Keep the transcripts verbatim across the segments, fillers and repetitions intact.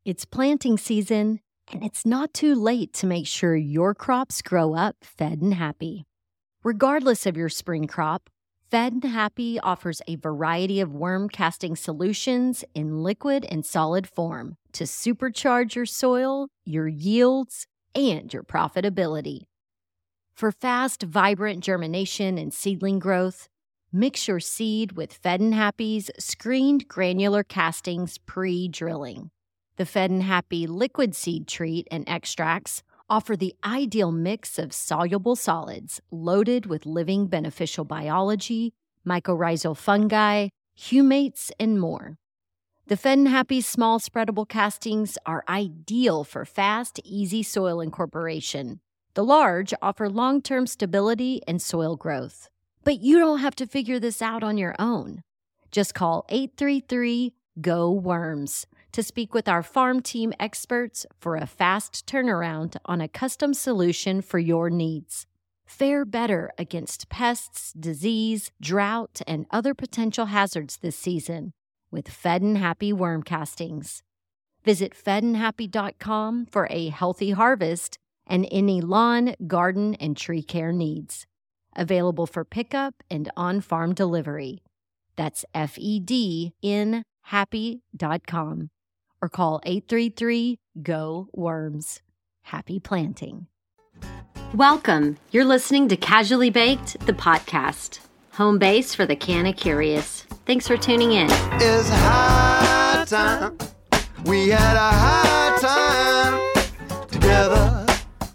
It's planting season, and it's not too late to make sure your crops grow up fed and happy. Regardless of your spring crop, Fed and Happy offers a variety of worm casting solutions in liquid and solid form to supercharge your soil, your yields, and your profitability. For fast, vibrant germination and seedling growth, mix your seed with Fed and Happy's screened granular castings pre-drilling. The Fed and Happy liquid seed treat and extracts offer the ideal mix of soluble solids loaded with living beneficial biology, mycorrhizal fungi, humates, and more. The Fed and Happy small spreadable castings are ideal for fast, easy soil incorporation. The large offer long-term stability and soil growth. But you don't have to figure this out on your own. Just call eight three three, G O, WORMS to speak with our farm team experts for a fast turnaround on a custom solution for your needs. Fare better against pests, disease, drought, and other potential hazards this season with Fed and Happy worm castings. Visit fed and happy dot com for a healthy harvest and any lawn, garden, and tree care needs. Available for pickup and on-farm delivery. That's F E D N happy dot com. Or call eight three three, G O, WORMS. Happy planting. Welcome. You're listening to Casually Baked, the podcast. Home base for the canna curious. Thanks for tuning in. It's high time. We had a high time together.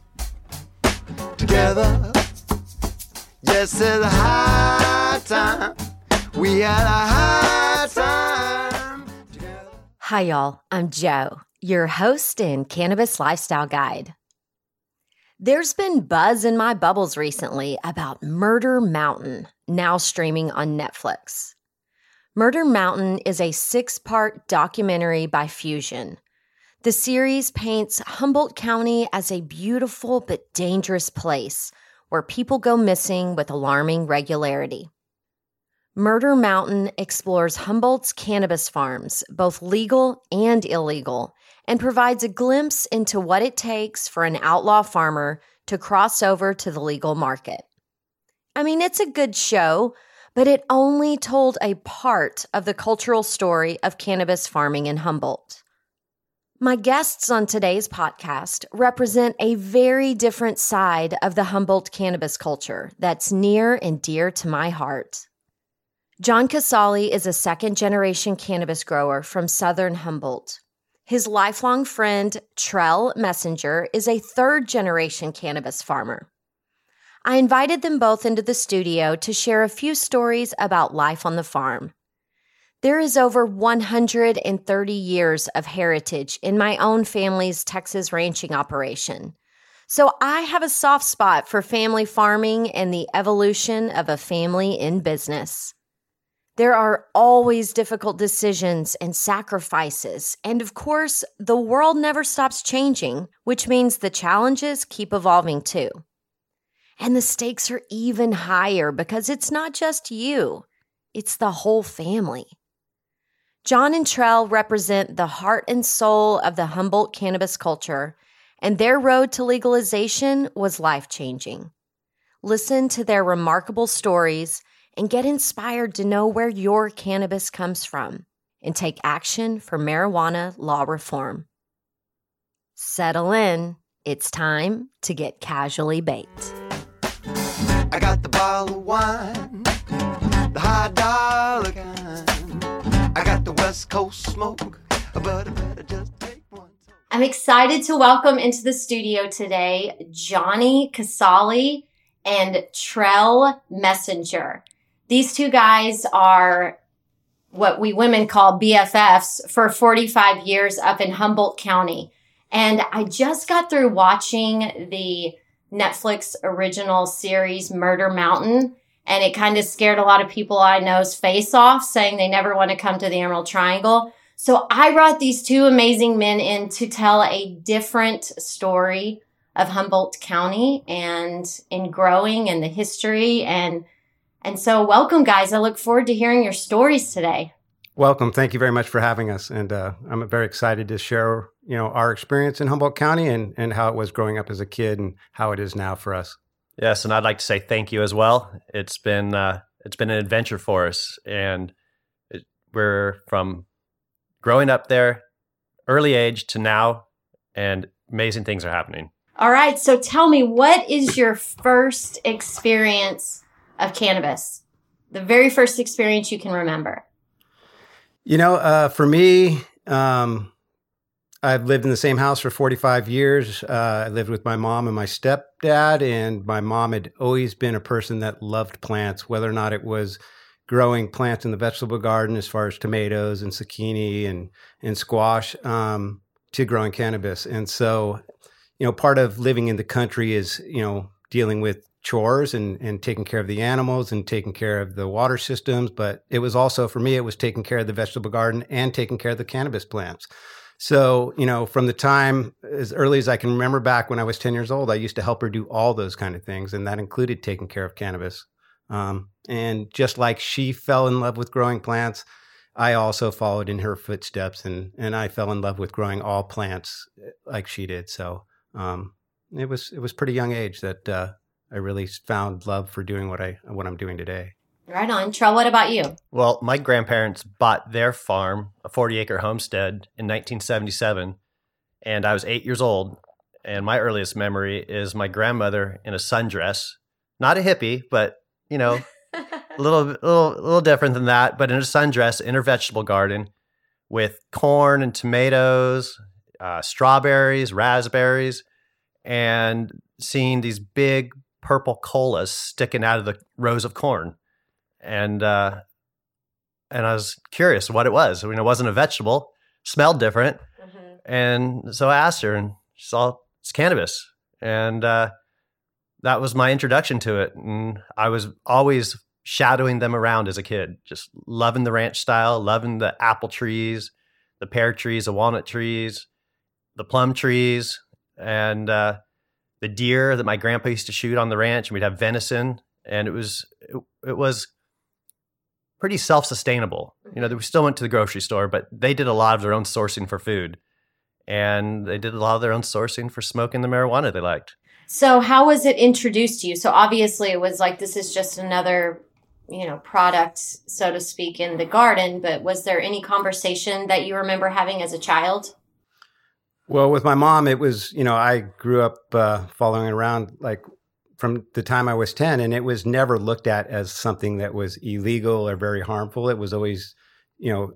Together. Yes, it's high time. We had a high time together. Hi, y'all. I'm Jo, your host and cannabis lifestyle guide. There's been buzz in my bubbles recently about Murder Mountain, now streaming on Netflix. Murder Mountain is a six-part documentary by Fusion. The series paints Humboldt County as a beautiful but dangerous place where people go missing with alarming regularity. Murder Mountain explores Humboldt's cannabis farms, both legal and illegal, and provides a glimpse into what it takes for an outlaw farmer to cross over to the legal market. I mean, it's a good show, but it only told a part of the cultural story of cannabis farming in Humboldt. My guests on today's podcast represent a very different side of the Humboldt cannabis culture that's near and dear to my heart. John Casale is a second-generation cannabis grower from southern Humboldt. His lifelong friend, Trell Messenger, is a third-generation cannabis farmer. I invited them both into the studio to share a few stories about life on the farm. There is over one hundred thirty years of heritage in my own family's Texas ranching operation. So I have a soft spot for family farming and the evolution of a family in business. There are always difficult decisions and sacrifices, and of course, the world never stops changing, which means the challenges keep evolving too. And the stakes are even higher because it's not just you, it's the whole family. John and Trell represent the heart and soul of the Humboldt cannabis culture, and their road to legalization was life-changing. Listen to their remarkable stories and get inspired to know where your cannabis comes from and take action for marijuana law reform. Settle in. It's time to get casually baked. I got the bottle of wine, the high dollar kind. I got the West Coast smoke, but I better just take one. I'm excited to welcome into the studio today Johnny Casale and Trell Messenger. These two guys are what we women call B F Fs for forty-five years up in Humboldt County. And I just got through watching the Netflix original series Murder Mountain, and it kind of scared a lot of people I know's face off, saying they never want to come to the Emerald Triangle. So I brought these two amazing men in to tell a different story of Humboldt County and in growing and the history. And And so welcome, guys. I look forward to hearing your stories today. Welcome. Thank you very much for having us. And uh, I'm very excited to share, you know, our experience in Humboldt County and, and how it was growing up as a kid and how it is now for us. Yes, and I'd like to say thank you as well. It's been uh, it's been an adventure for us, and it, we're from growing up there, early age to now, and amazing things are happening. All right, so tell me, what is your first experience of cannabis? The very first experience you can remember. You know, uh, for me, um, I've lived in the same house for forty-five years. Uh, I lived with my mom and my stepdad, and my mom had always been a person that loved plants, whether or not it was growing plants in the vegetable garden as far as tomatoes and zucchini and, and squash, um, to growing cannabis. And so, you know, part of living in the country is, you know, dealing with chores and, and taking care of the animals and taking care of the water systems. But it was also, for me, it was taking care of the vegetable garden and taking care of the cannabis plants. So, you know, from the time as early as I can remember back when I was ten years old, I used to help her do all those kind of things. And that included taking care of cannabis. Um, and just like she fell in love with growing plants, I also followed in her footsteps, and, and I fell in love with growing all plants like she did. So um, it was it was pretty young age that uh, I really found love for doing what I what I'm doing today. Right on. Trell, what about you? Well, my grandparents bought their farm, a forty-acre homestead, in nineteen seventy-seven, and I was eight years old. And my earliest memory is my grandmother in a sundress, not a hippie, but, you know, a little, little, little different than that, but in a sundress in her vegetable garden with corn and tomatoes, uh, strawberries, raspberries, and seeing these big purple colas sticking out of the rows of corn. And uh, and I was curious what it was. I mean, it wasn't a vegetable, smelled different. Mm-hmm. And so I asked her, and she saw it's cannabis. And uh, that was my introduction to it. And I was always shadowing them around as a kid, just loving the ranch style, loving the apple trees, the pear trees, the walnut trees, the plum trees, and uh, the deer that my grandpa used to shoot on the ranch. And we'd have venison. And it was it, it was pretty self-sustainable. You know, we still went to the grocery store, but they did a lot of their own sourcing for food. And they did a lot of their own sourcing for smoking the marijuana they liked. So how was it introduced to you? So obviously it was like, this is just another, you know, product, so to speak, in the garden. But was there any conversation that you remember having as a child? Well, with my mom, it was, you know, I grew up uh, following around like from the time I was ten, and it was never looked at as something that was illegal or very harmful. It was always, you know,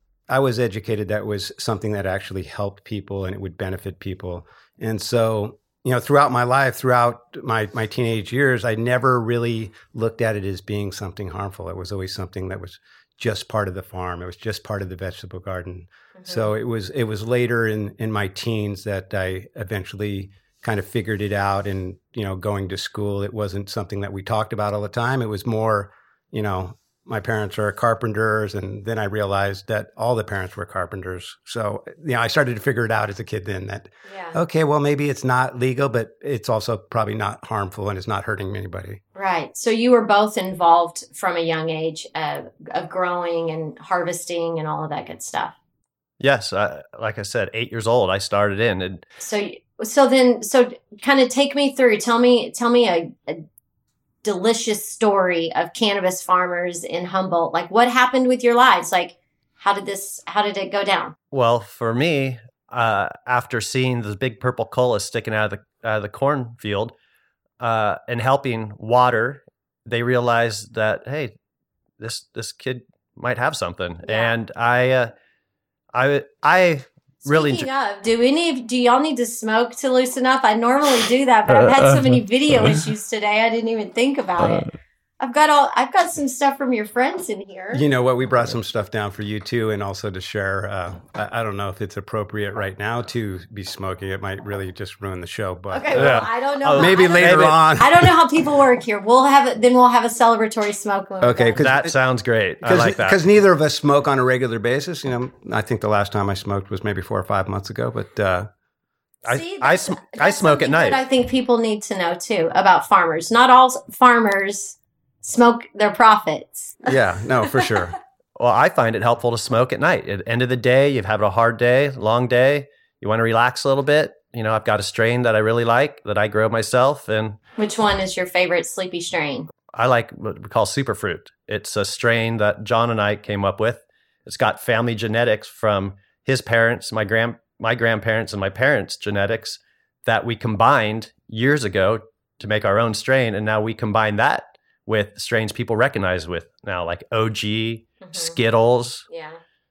I was educated that it was something that actually helped people and it would benefit people. And so, you know, throughout my life, throughout my, my teenage years, I never really looked at it as being something harmful. It was always something that was just part of the farm. It was just part of the vegetable garden. Mm-hmm. So it was, it was later in, in my teens that I eventually kind of figured it out. And, you know, going to school, it wasn't something that we talked about all the time. It was more, you know, my parents are carpenters. And then I realized that all the parents were carpenters. So, you know, I started to figure it out as a kid then that, yeah. okay, well, maybe it's not legal, but it's also probably not harmful and it's not hurting anybody. Right. So you were both involved from a young age uh, of growing and harvesting and all of that good stuff. Yes. Uh, like I said, eight years old, I started in. And so, so then, so kind of take me through, tell me, tell me a, a delicious story of cannabis farmers in Humboldt. Like, what happened with your lives? Like, how did this, how did it go down? Well, for me, uh, after seeing the big purple cola sticking out of the, out of the cornfield, uh, and helping water, they realized that, hey, this, this kid might have something. Yeah. And I, uh, I, I, Really Speaking of, do any do y'all need to smoke to loosen up? I normally do that, but I've had so many video issues today, I didn't even think about it. I've got all I've got some stuff from your friends in here. You know what? We brought some stuff down for you too, and also to share. Uh, I, I don't know if it's appropriate right now to be smoking. It might really just ruin the show. But okay, well, uh, I don't know. Uh, maybe how, later maybe, on. I don't know how people work here. We'll have it. Then we'll have a celebratory smoke. Okay, that sounds great. I like that because neither of us smoke on a regular basis. You know, I think the last time I smoked was maybe four or five months ago. But uh, See, I I, sm- I smoke at night. I think people need to know too about farmers. Not all farmers smoke their profits. Yeah, no, for sure. Well, I find it helpful to smoke at night. At the end of the day, you've had a hard day, long day. You want to relax a little bit. You know, I've got a strain that I really like that I grow myself. And Which one is your favorite sleepy strain? I like what we call Superfruit. It's a strain that John and I came up with. It's got family genetics from his parents, my grand, my grandparents, and my parents' genetics that we combined years ago to make our own strain. And now we combine that with strains people recognize with now, like O G, mm-hmm. Skittles, yeah.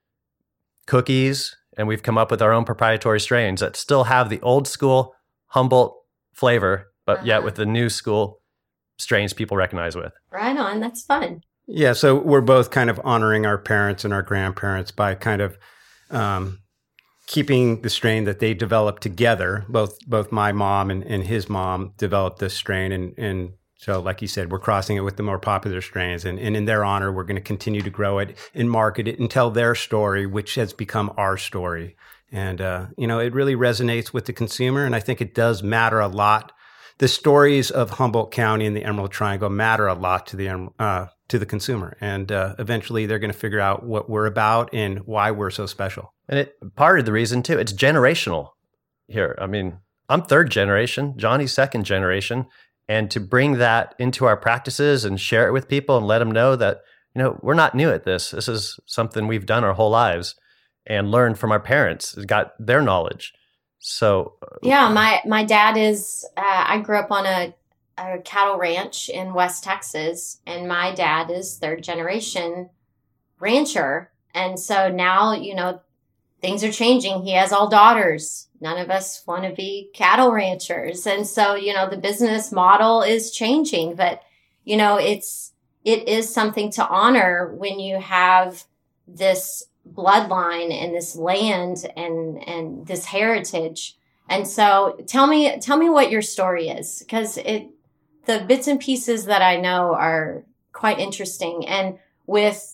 Cookies. And we've come up with our own proprietary strains that still have the old school Humboldt flavor, but uh-huh. yet with the new school strains people recognize with. Right on. That's fun. Yeah. So we're both kind of honoring our parents and our grandparents by kind of um, keeping the strain that they developed together. Both both my mom and, and his mom developed this strain. And, and so, like you said, we're crossing it with the more popular strains. And, and in their honor, we're going to continue to grow it and market it and tell their story, which has become our story. And, uh, you know, it really resonates with the consumer. And I think it does matter a lot. The stories of Humboldt County and the Emerald Triangle matter a lot to the uh, to the consumer, and uh, eventually they're going to figure out what we're about and why we're so special. And it part of the reason too, it's generational here. I mean, I'm third generation, Johnny's second generation, and to bring that into our practices and share it with people and let them know that, you know, we're not new at this. This is something we've done our whole lives and learned from our parents, got their knowledge. So yeah, my my dad is. Uh, I grew up on a, a cattle ranch in West Texas, and my dad is third generation rancher. And so now, you know, things are changing. He has all daughters. None of us want to be cattle ranchers, and so you know the business model is changing. But you know, it's it is something to honor when you have this bloodline and this land and and this heritage. And so tell me tell me what your story is, because it the bits and pieces that I know are quite interesting. And with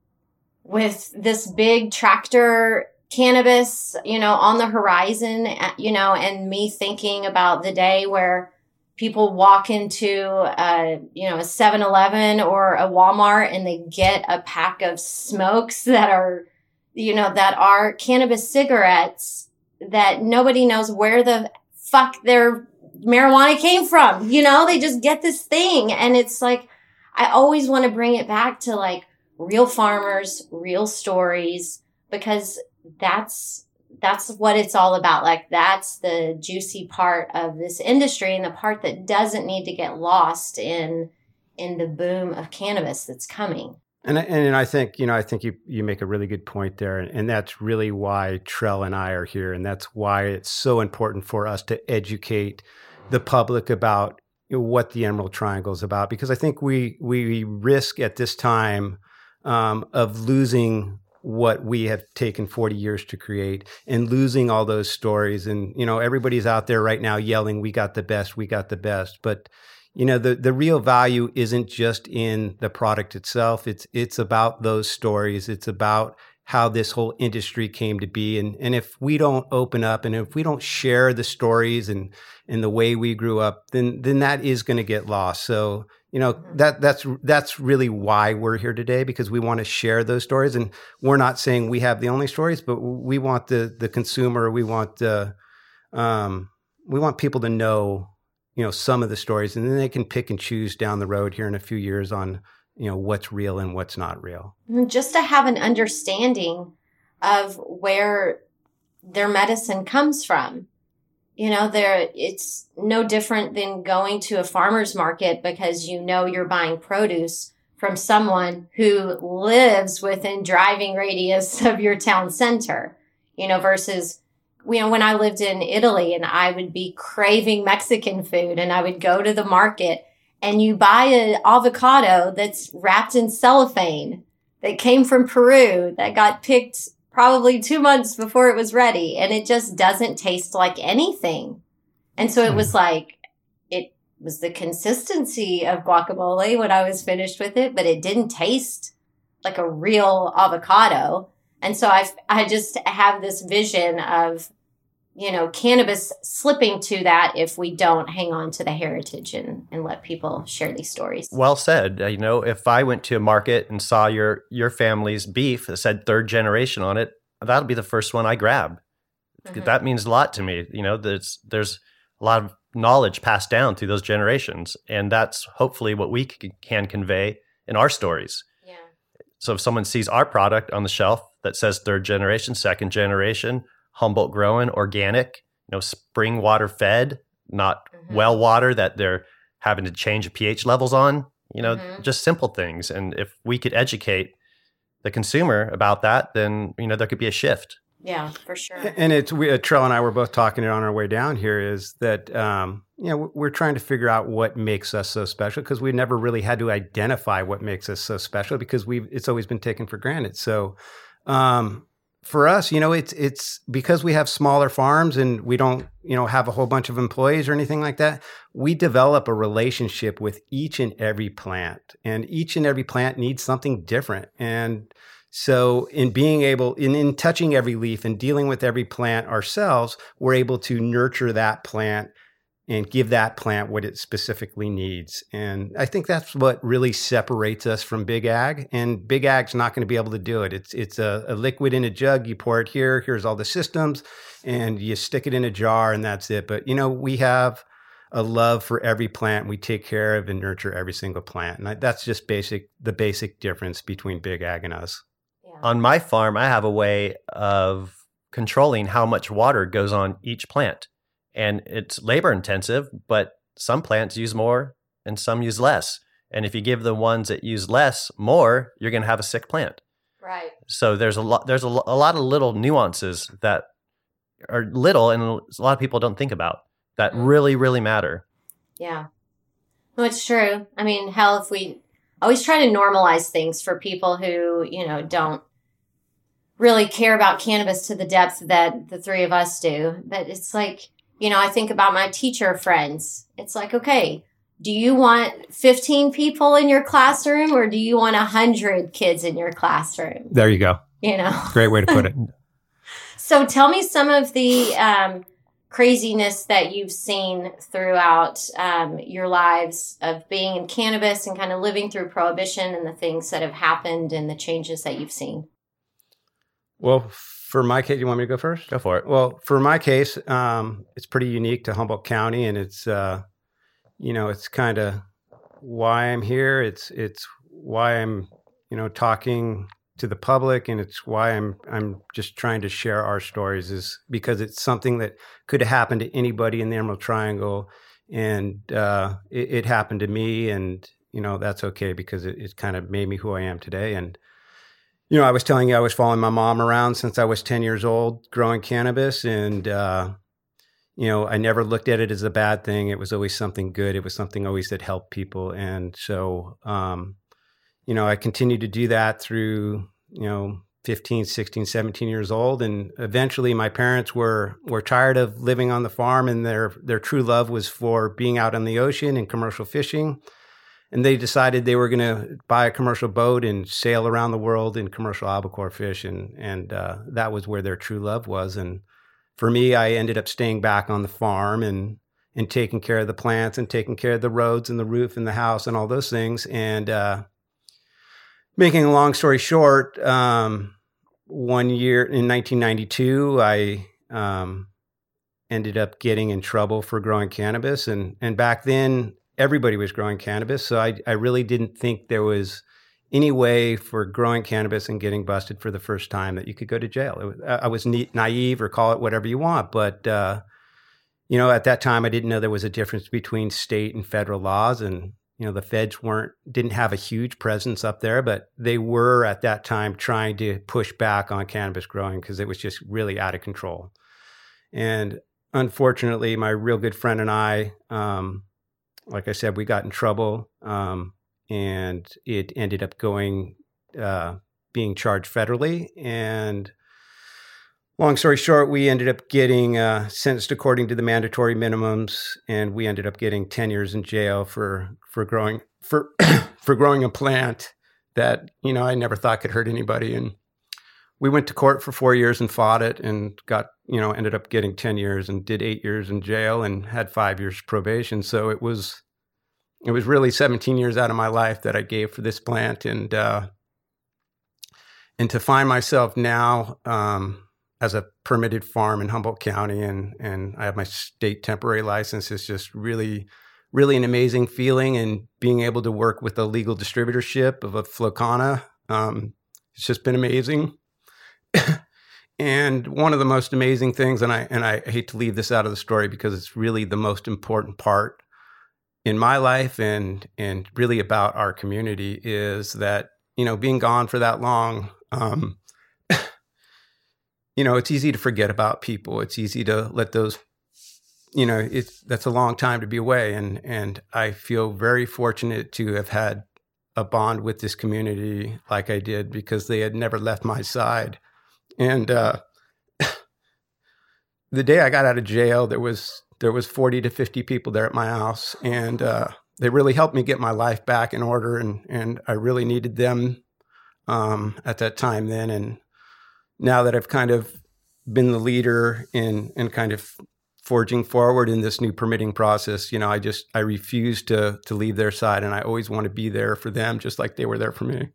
with this big tractor cannabis, you know, on the horizon, you know, and me thinking about the day where people walk into a, you know, a seven eleven or a Walmart and they get a pack of smokes that are you know, that are cannabis cigarettes that nobody knows where the fuck their marijuana came from. You know, they just get this thing. And it's like, I always want to bring it back to like real farmers, real stories, because that's, that's what it's all about. Like that's the juicy part of this industry and the part that doesn't need to get lost in, in the boom of cannabis that's coming. And I, and I think, you know, I think you, you make a really good point there. And, and that's really why Trell and I are here. And that's why it's so important for us to educate the public about you know, what the Emerald Triangle is about. Because I think we, we risk at this time um, of losing what we have taken forty years to create and losing all those stories. And, you know, everybody's out there right now yelling, we got the best, we got the best. But you know, the, the real value isn't just in the product itself. It's it's about those stories. It's about how this whole industry came to be. And and if we don't open up and if we don't share the stories and, and the way we grew up, then then that is going to get lost. So, you know, that that's that's really why we're here today, because we want to share those stories. And we're not saying we have the only stories, but we want the the consumer, we want uh, um, we want people to know you know, some of the stories, and then they can pick and choose down the road here in a few years on, you know, what's real and what's not real. Just to have an understanding of where their medicine comes from. You know, there it's no different than going to a farmer's market because you know you're buying produce from someone who lives within driving radius of your town center, you know, versus you know, when I lived in Italy and I would be craving Mexican food and I would go to the market and you buy an avocado that's wrapped in cellophane that came from Peru that got picked probably two months before it was ready. And it just doesn't taste like anything. And so it was like, it was the consistency of guacamole when I was finished with it, but it didn't taste like a real avocado. And so I I just have this vision of you know, cannabis slipping to that if we don't hang on to the heritage and, and let people share these stories. Well said. Uh, you know, if I went to a market and saw your your family's beef that said third generation on it, that'll be the first one I grab. Mm-hmm. That means a lot to me. You know, there's there's a lot of knowledge passed down through those generations, and that's hopefully what we c- can convey in our stories. Yeah. So if someone sees our product on the shelf that says third generation, second generation, Humboldt grown, organic, you know, spring water fed, not mm-hmm. well water that they're having to change pH levels on, you know, mm-hmm. just simple things. And if we could educate the consumer about that, then, you know, there could be a shift. Yeah, for sure. And it's, we, uh, Trell and I were both talking it on our way down here is that, um, you know, we're trying to figure out what makes us so special because we never really had to identify what makes us so special because we've, it's always been taken for granted. So, um, for us, you know, it's it's because we have smaller farms and we don't, you know, have a whole bunch of employees or anything like that. We develop a relationship with each and every plant, and each and every plant needs something different. And so in being able, in, in touching every leaf and dealing with every plant ourselves, we're able to nurture that plant and give that plant what it specifically needs. And I think that's what really separates us from Big Ag. And Big Ag's not going to be able to do it. It's it's a, a liquid in a jug. You pour it here. Here's all the systems. And you stick it in a jar and that's it. But, you know, we have a love for every plant. We take care of and nurture every single plant. And that's just basic, the basic difference between Big Ag and us. Yeah. On my farm, I have a way of controlling how much water goes on each plant. And it's labor intensive, but some plants use more and some use less. And if you give the ones that use less more, you're going to have a sick plant. Right. So there's a lot, there's a, lo- a lot of little nuances that are little and a lot of people don't think about that really, really matter. Yeah. No, it's true. I mean, hell, if we always try to normalize things for people who, you know, don't really care about cannabis to the depth that the three of us do. But it's like, you know, I think about my teacher friends. It's like, okay, do you want fifteen people in your classroom or do you want one hundred kids in your classroom? There you go. You know? Great way to put it. So tell me some of the um, craziness that you've seen throughout um, your lives of being in cannabis and kind of living through prohibition and the things that have happened and the changes that you've seen. Well, for my case, you want me to go first? Go for it. Well, for my case, um, it's pretty unique to Humboldt County, and it's, uh, you know, it's kind of why I'm here. It's it's why I'm, you know, talking to the public, and it's why I'm I'm just trying to share our stories. Is because it's something that could have happened to anybody in the Emerald Triangle, and uh, it, it happened to me, and you know that's okay because it, it kind of made me who I am today. And you know, I was telling you, I was following my mom around since I was ten years old, growing cannabis. And, uh, you know, I never looked at it as a bad thing. It was always something good. It was something always that helped people. And so, um, you know, I continued to do that through, you know, fifteen, sixteen, seventeen years old. And eventually my parents were, were tired of living on the farm, and their, their true love was for being out on the ocean and commercial fishing. And they decided they were going to buy a commercial boat and sail around the world in commercial albacore fish. And, and uh, that was where their true love was. And for me, I ended up staying back on the farm and, and taking care of the plants and taking care of the roads and the roof and the house and all those things. And uh, making a long story short, um, one year in nineteen ninety-two, I um, ended up getting in trouble for growing cannabis. And, and back then, everybody was growing cannabis. So I, I really didn't think there was any way for growing cannabis and getting busted for the first time that you could go to jail. It was, I was naive, or call it whatever you want. But, uh, you know, at that time, I didn't know there was a difference between state and federal laws. And, you know, the feds weren't, didn't have a huge presence up there, but they were at that time trying to push back on cannabis growing because it was just really out of control. And unfortunately, my real good friend and I, um, like I said, we got in trouble, um, and it ended up going, uh, being charged federally. And long story short, we ended up getting uh, sentenced according to the mandatory minimums, and we ended up getting ten years in jail for for growing for for growing a plant that, you know, I never thought could hurt anybody. And we went to court for four years and fought it, and got you know, ended up getting ten years and did eight years in jail and had five years probation. So it was, it was really seventeen years out of my life that I gave for this plant. And, uh, and to find myself now, um, as a permitted farm in Humboldt County, and, and I have my state temporary license, is just really, really an amazing feeling. And being able to work with a legal distributorship of a Flocana, um, it's just been amazing. And one of the most amazing things, and I and I hate to leave this out of the story because it's really the most important part in my life and and really about our community, is that, you know, being gone for that long, um, you know, it's easy to forget about people. It's easy to let those, you know, it's that's a long time to be away. And and I feel very fortunate to have had a bond with this community like I did, because they had never left my side. And uh, the day I got out of jail, there was there was forty to fifty people there at my house, and uh, they really helped me get my life back in order. And and I really needed them um, at that time then. And now that I've kind of been the leader in in kind of forging forward in this new permitting process, you know, I just I refuse to to leave their side, and I always want to be there for them, just like they were there for me.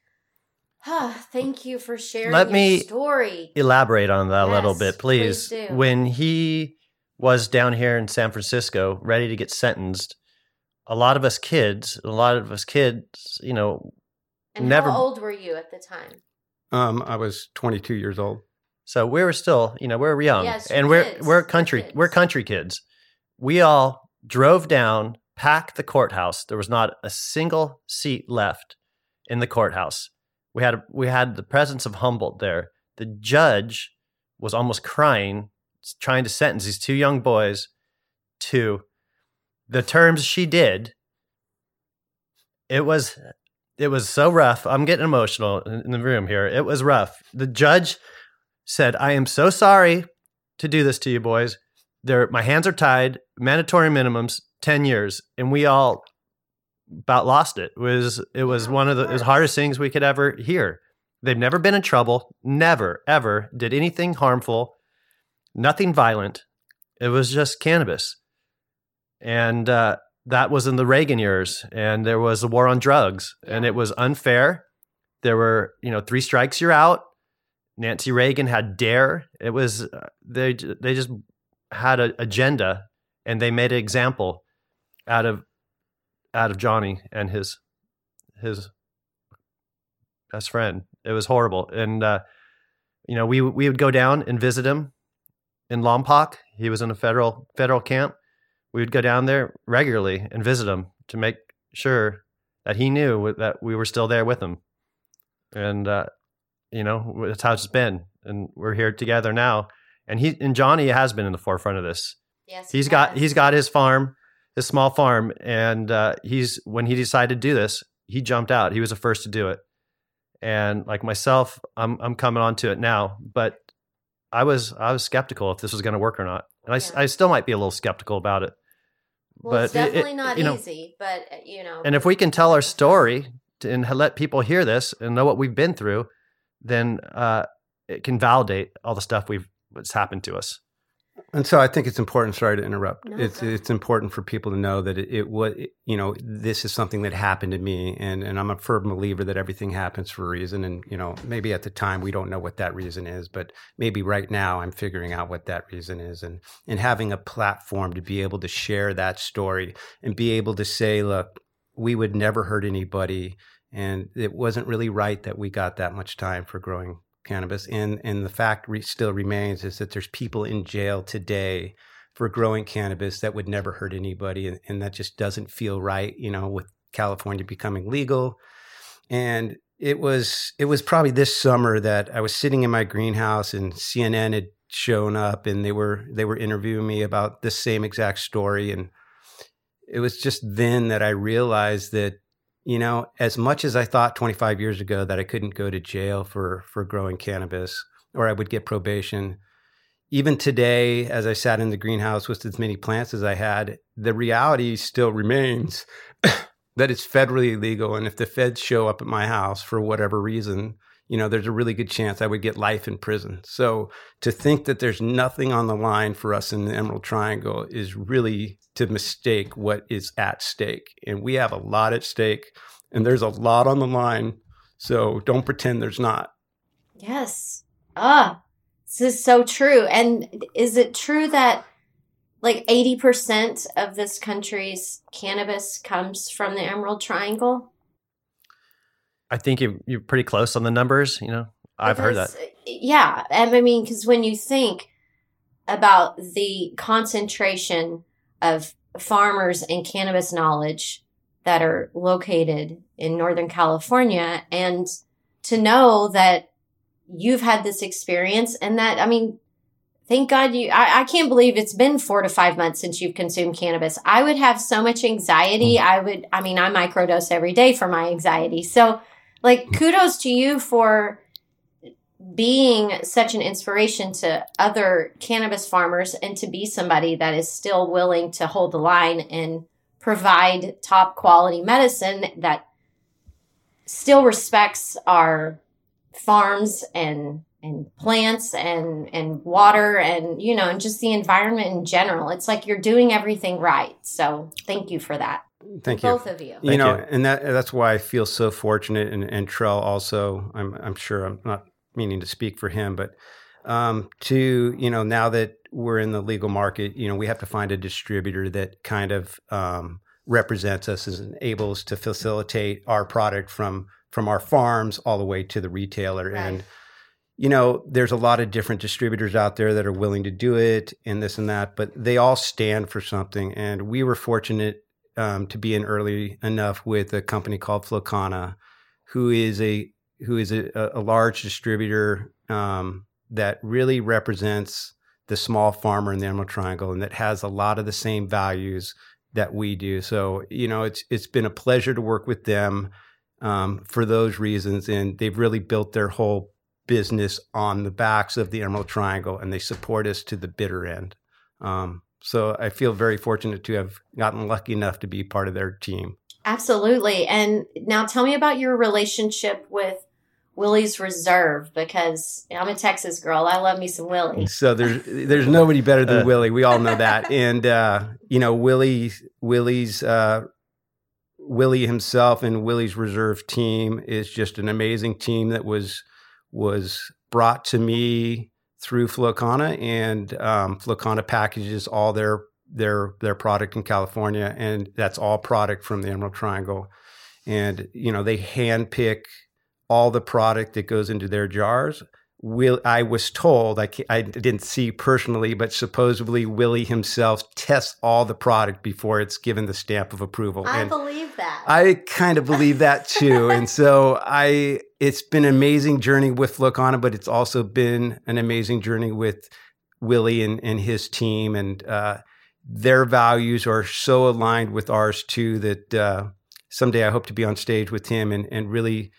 Thank you for sharing Let your me story. Elaborate on that a little Yes, bit, please. please do. When he was down here in San Francisco, ready to get sentenced, a lot of us kids, a lot of us kids, you know, And never. how old were you at the time? Um, I was twenty-two years old. So we were still, you know, we were young, Yes, and you're we're kids. we're You're country, kids. we're country kids. We all drove down, packed the courthouse. There was not a single seat left in the courthouse. We had we had the presence of Humboldt there. The judge was almost crying, trying to sentence these two young boys to the terms she did. It was it was so rough. I'm getting emotional in, in the room here. It was rough. The judge said, "I am so sorry to do this to you boys. They're, my hands are tied. Mandatory minimums, ten years." And we all about lost it. It was it was Yeah, one of the of it was course. hardest things we could ever hear. They've never been in trouble, never, ever did anything harmful, nothing violent. It was just cannabis. And uh, that was in the Reagan years, and there was a war on drugs, and Yeah. it was unfair. There were, you know, three strikes, you're out. Nancy Reagan had DARE. It was, uh, they they just had an agenda, and they made an example out of out of Johnny and his his best friend. It was horrible. And, uh, you know, we we would go down and visit him in Lompoc. He was in a federal federal camp. We would go down there regularly and visit him to make sure that he knew that we were still there with him. And, uh, you know, that's how it's been. And we're here together now. And he and Johnny has been in the forefront of this. Yes, He's he got has. he's got his farm, his small farm, and uh, he's when he decided to do this, he jumped out. He was the first to do it. And like myself, I'm I'm coming onto it now, but I was I was skeptical if this was going to work or not, and I, s- Yeah. I still might be a little skeptical about it. Well, but it's it- it- definitely not you know, easy, but uh, you know. And if we can tell our story to, and let people hear this and know what we've been through, then uh, it can validate all the stuff we've what's happened to us. And so I think it's important, sorry to interrupt. No, it's go ahead. it's important for people to know that it, it was, you know, this is something that happened to me. And, and I'm a firm believer that everything happens for a reason. And, you know, maybe at the time we don't know what that reason is, but maybe right now I'm figuring out what that reason is. And, and having a platform to be able to share that story and be able to say, look, we would never hurt anybody. And it wasn't really right that we got that much time for growing cannabis. And and the fact re- still remains is that there's people in jail today for growing cannabis that would never hurt anybody. And, and that just doesn't feel right, you know, with California becoming legal. And it was it was probably this summer that I was sitting in my greenhouse and C N N had shown up and they were they were interviewing me about this same exact story. And it was just then that I realized that, you know, as much as I thought twenty-five years ago that I couldn't go to jail for, for growing cannabis or I would get probation, even today, as I sat in the greenhouse with as many plants as I had, the reality still remains that it's federally illegal. And if the feds show up at my house for whatever reason, you know, there's a really good chance I would get life in prison. So to think that there's nothing on the line for us in the Emerald Triangle is really to mistake what is at stake. And we have a lot at stake, and there's a lot on the line. So don't pretend there's not. Yes. Ah, this is so true. And is it true that like eighty percent of this country's cannabis comes from the Emerald Triangle? I think you, you're pretty close on the numbers. You know, I've heard that. Yeah. I mean, because when you think about the concentration of farmers and cannabis knowledge that are located in Northern California, and to know that you've had this experience and that, I mean, thank God you, I, I can't believe it's been four to five months since you've consumed cannabis. I would have so much anxiety. I would, I mean, I microdose every day for my anxiety. So like, kudos to you for being such an inspiration to other cannabis farmers and to be somebody that is still willing to hold the line and provide top quality medicine that still respects our farms and and plants and and water and, you know, and just the environment in general. It's like you're doing everything right. So thank you for that. Thank you. Both of you. You Thank know, you. and that that's why I feel so fortunate. And, and Trell also, I'm I'm sure I'm not meaning to speak for him, but um, to, you know, now that we're in the legal market, you know, we have to find a distributor that kind of um, represents us and able to facilitate our product from from our farms all the way to the retailer. Right. And, you know, there's a lot of different distributors out there that are willing to do it and this and that, but they all stand for something. And we were fortunate um, to be in early enough with a company called Flocana, who is a who is a, a large distributor um, that really represents the small farmer in the Emerald Triangle and that has a lot of the same values that we do. So, you know, it's it's been a pleasure to work with them um, for those reasons. And they've really built their whole business on the backs of the Emerald Triangle, and they support us to the bitter end. Um, so I feel very fortunate to have gotten lucky enough to be part of their team. Absolutely. And now tell me about your relationship with Willie's Reserve, because I'm a Texas girl. I love me some Willie. So there's there's nobody better than Uh. Willie. We all know that. And uh, you know, Willie Willie's uh, Willie himself and Willie's Reserve team is just an amazing team that was was brought to me through Flocana, and um, Flocana packages all their their their product in California, and that's all product from the Emerald Triangle. And you know, they handpick all the product that goes into their jars. Will I was told, I, I didn't see personally, but supposedly Willie himself tests all the product before it's given the stamp of approval. I and believe that. I kind of believe that too. And so I, it's been an amazing journey with Flocana, but it's also been an amazing journey with Willie and, and his team. And uh, their values are so aligned with ours too, that uh, someday I hope to be on stage with him and, and really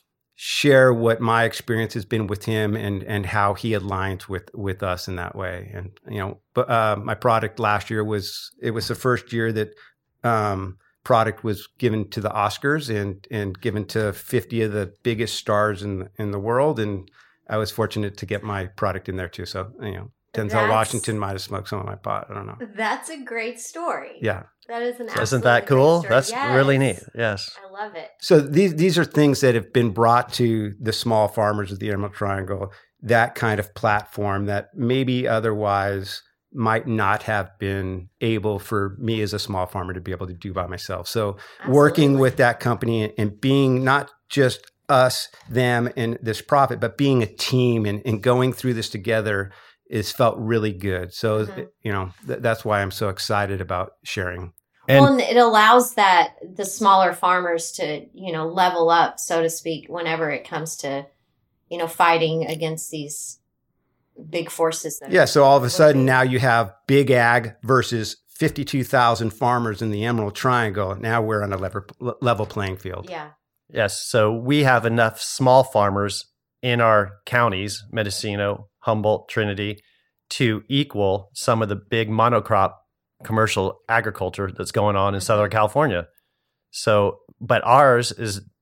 share what my experience has been with him and and how he aligns with with us in that way. And you know, but uh, my product last year was it was the first year that um, product was given to the Oscars and and given to fifty of the biggest stars in in the world, and I was fortunate to get my product in there too. So you know, Denzel That's- Washington might have smoked some of my pot. I don't know. That's a great story. Yeah. That is an Isn't absolutely that great cool? story. That's Yes. really neat. Yes. I love it. So these these are things that have been brought to the small farmers of the Emerald Triangle, that kind of platform that maybe otherwise might not have been able for me as a small farmer to be able to do by myself. So working Absolutely. with that company and being not just us, them, and this profit, but being a team and, and going through this together is felt really good. So, Mhm. you know, th- that's why I'm so excited about sharing. And well, and it allows that the smaller farmers to, you know, level up, so to speak, whenever it comes to, you know, fighting against these big forces. That Yeah, are so all of a sudden looking- now you have big ag versus fifty-two thousand farmers in the Emerald Triangle. Now we're on a level, level playing field. Yeah. yes, so we have enough small farmers in our counties, Mendocino, Humboldt, Trinity, to equal some of the big monocrop commercial agriculture that's going on in Southern California. So, but ours is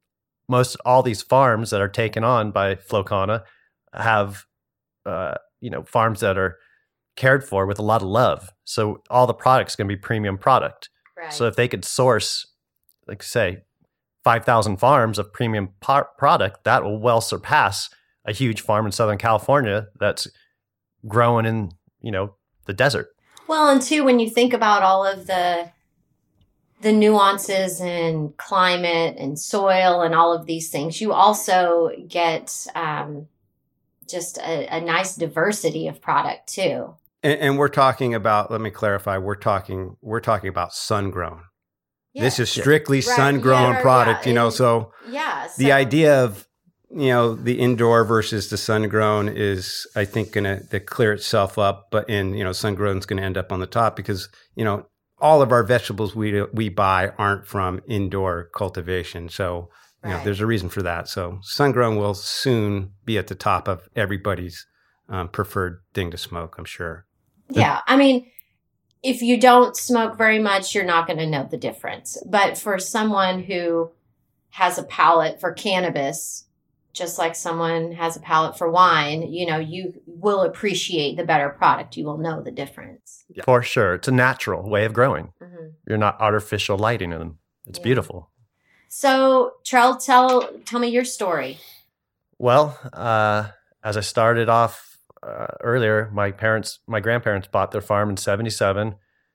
most all these farms that are taken on by Flocana have, uh, you know, farms that are cared for with a lot of love. So all the product's going to be premium product. Right. So if they could source, like say, five thousand farms of premium par- product, that will well surpass a huge farm in Southern California that's growing in, you know, the desert. Well, and two, when you think about all of the the nuances in climate and soil and all of these things, you also get um, just a, a nice diversity of product too. And, and we're talking about, let me clarify, we're talking, we're talking about sun grown. Yeah. This is strictly Right. sun grown Yeah, product, yeah. you know, And- so Yeah. So, the idea of, you know, the indoor versus the sun grown is, I think, going to clear itself up. But in, you know, sun grown is going to end up on the top because, you know, all of our vegetables we we buy aren't from indoor cultivation. So, you know, Right. there's a reason for that. So sun grown will soon be at the top of everybody's um, preferred thing to smoke, I'm sure. Yeah. I mean, if you don't smoke very much, you're not going to know the difference. But for someone who has a palate for cannabis, just like someone has a palate for wine, you know, you will appreciate the better product. You will know the difference. Yeah. For sure. It's a natural way of growing. Mm-hmm. You're not artificial lighting in them. It's Yeah. beautiful. So, Trell, tell tell me your story. Well, uh, as I started off uh, earlier, my parents, my grandparents bought their farm in seventy-seven.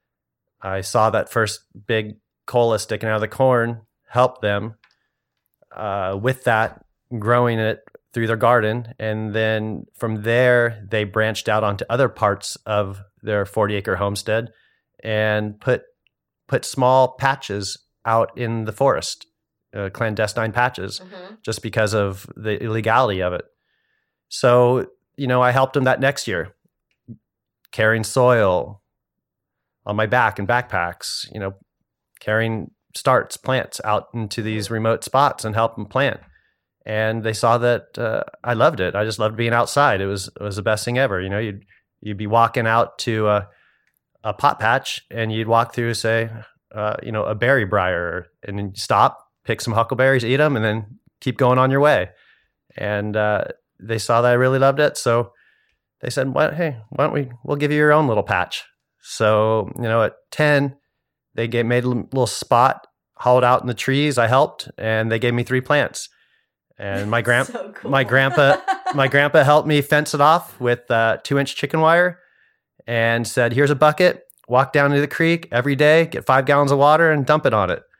I saw that first big cola sticking out of the corn, helped them uh, with that, growing it through their garden. And then from there, they branched out onto other parts of their forty acre homestead and put put small patches out in the forest, uh, clandestine patches, Mm-hmm. just because of the illegality of it. So, you know, I helped them that next year, carrying soil on my back and backpacks, you know, carrying starts, plants out into these remote spots and help them plant. And they saw that uh, I loved it. I just loved being outside. It was it was the best thing ever. You know, you'd you'd be walking out to a, a pot patch and you'd walk through, say, uh, you know, a berry briar, and then stop, pick some huckleberries, eat them, and then keep going on your way. And uh, they saw that I really loved it, so they said, "Why, hey, why don't we? We'll give you your own little patch." So, you know, at ten, they gave, made a little spot, hauled out in the trees. I helped, and they gave me three plants. And my grand, So cool. my grandpa, my grandpa helped me fence it off with uh, two-inch chicken wire, and said, "Here's a bucket. Walk down to the creek every day, get five gallons of water, and dump it on it."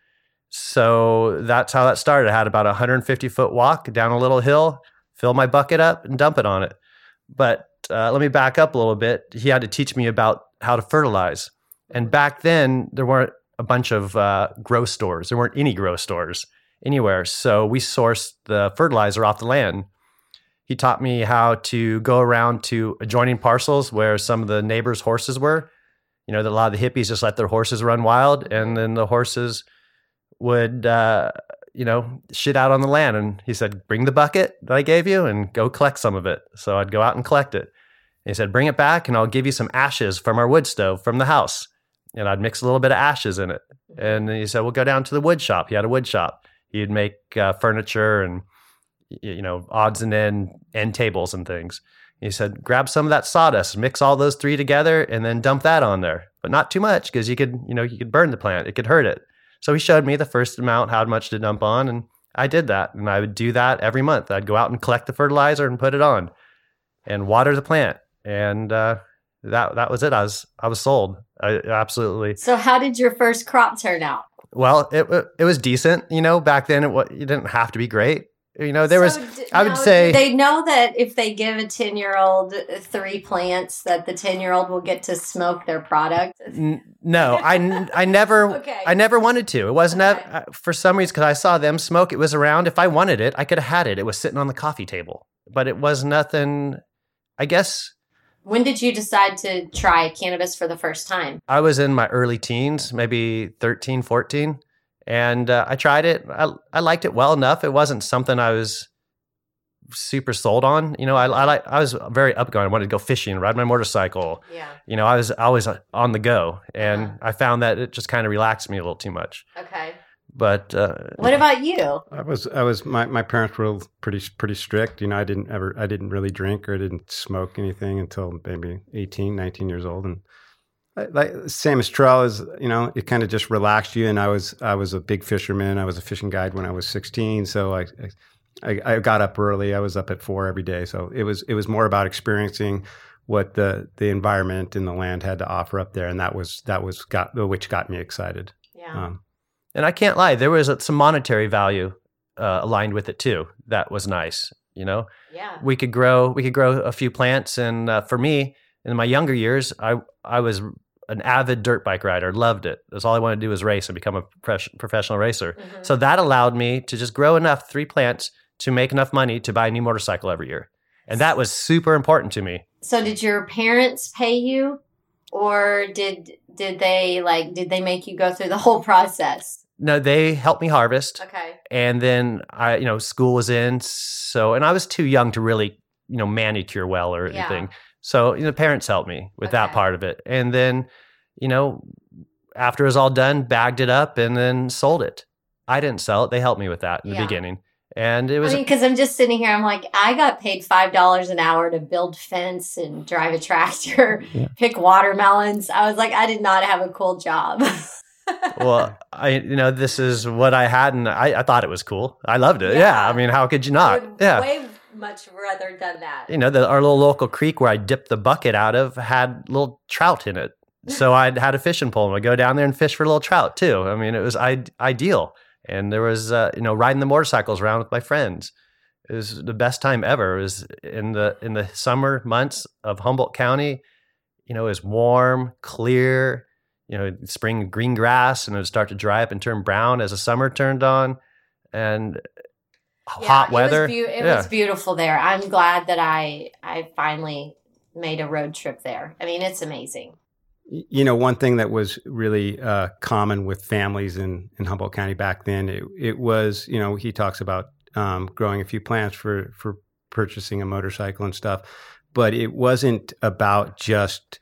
So that's how that started. I had about a one hundred fifty foot walk down a little hill, fill my bucket up, and dump it on it. But uh, let me back up a little bit. He had to teach me about how to fertilize. And back then, there weren't a bunch of uh, grow stores. There weren't any grow stores anywhere. So we sourced the fertilizer off the land. He taught me how to go around to adjoining parcels where some of the neighbors' horses were. You know, that a lot of the hippies just let their horses run wild, and then the horses would, uh, you know, shit out on the land. And he said, "Bring the bucket that I gave you and go collect some of it." So I'd go out and collect it. And he said, "Bring it back and I'll give you some ashes from our wood stove from the house." And I'd mix a little bit of ashes in it. And he said, "We'll go down to the wood shop." He had a wood shop. He'd make uh, furniture and, you know, odds and end, end tables and things. He said, "Grab some of that sawdust, mix all those three together, and then dump that on there. But not too much, because you could, you know, you could burn the plant. It could hurt it." So he showed me the first amount, how much to dump on, and I did that. And I would do that every month. I'd go out and collect the fertilizer and put it on and water the plant. And uh, that that was it. I was I was sold. I absolutely. So, how did your first crop turn out? Well, it it was decent. You know, back then it, it didn't have to be great. You know, there was, So d- I would now, say, do they know that if they give a ten year old three plants, that the ten year old will get to smoke their product? N- no, I, n- I never, Okay. I never wanted to. It wasn't, Okay. a, uh, for some reason, because I saw them smoke, it was around. If I wanted it, I could have had it. It was sitting on the coffee table, but it was nothing, I guess. When did you decide to try cannabis for the first time? I was in my early teens, maybe thirteen, fourteen. And uh, I tried it. I, I liked it well enough. It wasn't something I was super sold on. You know, I, I like, I was very upgoing. I wanted to go fishing, ride my motorcycle. Yeah. You know, I was always on the go, and Uh-huh. I found that it just kind of relaxed me a little too much. Okay. But uh, What about you? I was, I was, my, my parents were pretty, pretty strict. You know, I didn't ever, I didn't really drink or didn't smoke anything until maybe eighteen, nineteen years old. And I, like, same as Trell is, you know, it kind of just relaxed you. And I was, I was a big fisherman. I was a fishing guide when I was sixteen. So I, I, I got up early. I was up at four every day. So it was, it was more about experiencing what the, the environment and the land had to offer up there. And that was, that was got, which got me excited. Yeah. Um, And I can't lie, there was a, some monetary value uh, aligned with it too. That was nice. You know, Yeah. we could grow, we could grow a few plants. And uh, for me, in my younger years, I I was an avid dirt bike rider. Loved it. That's all I wanted to do was race and become a pres- professional racer. Mhm. So that allowed me to just grow enough three plants to make enough money to buy a new motorcycle every year, and that was super important to me. So did your parents pay you, or did did they like did they make you go through the whole process? No, they helped me harvest. Okay. And then I, you know, school was in, so and I was too young to really, you know, manicure well or Yeah. anything. So you know, parents helped me with that Okay. part of it. And then, you know, after it was all done, bagged it up and then sold it. I didn't sell it; they helped me with that in Yeah. the beginning. And it was I mean, because I'm just sitting here, I'm like, I got paid five dollars an hour to build fence and drive a tractor, Yeah. pick watermelons. I was like, I did not have a cool job. well, I you know, this is what I had, and I, I thought it was cool. I loved it. Yeah. Yeah. I mean, how could you I not? would Yeah. way much rather done that. You know, the, our little local creek where I dipped the bucket out of had little trout in it. So I had a fishing pole and I'd go down there and fish for little trout too. I mean, it was I- ideal. And there was, uh, you know, riding the motorcycles around with my friends. It was the best time ever. It was in the in the summer months of Humboldt County. You know, it was warm, clear. You know, spring green grass, and it would start to dry up and turn brown as the summer turned on, and Yeah, hot weather. It, was, beau- it yeah. was beautiful there. I'm glad that I I finally made a road trip there. I mean, it's amazing. You know, one thing that was really uh, common with families in, in Humboldt County back then, it, it was, you know, he talks about um, growing a few plants for, for purchasing a motorcycle and stuff, but it wasn't about just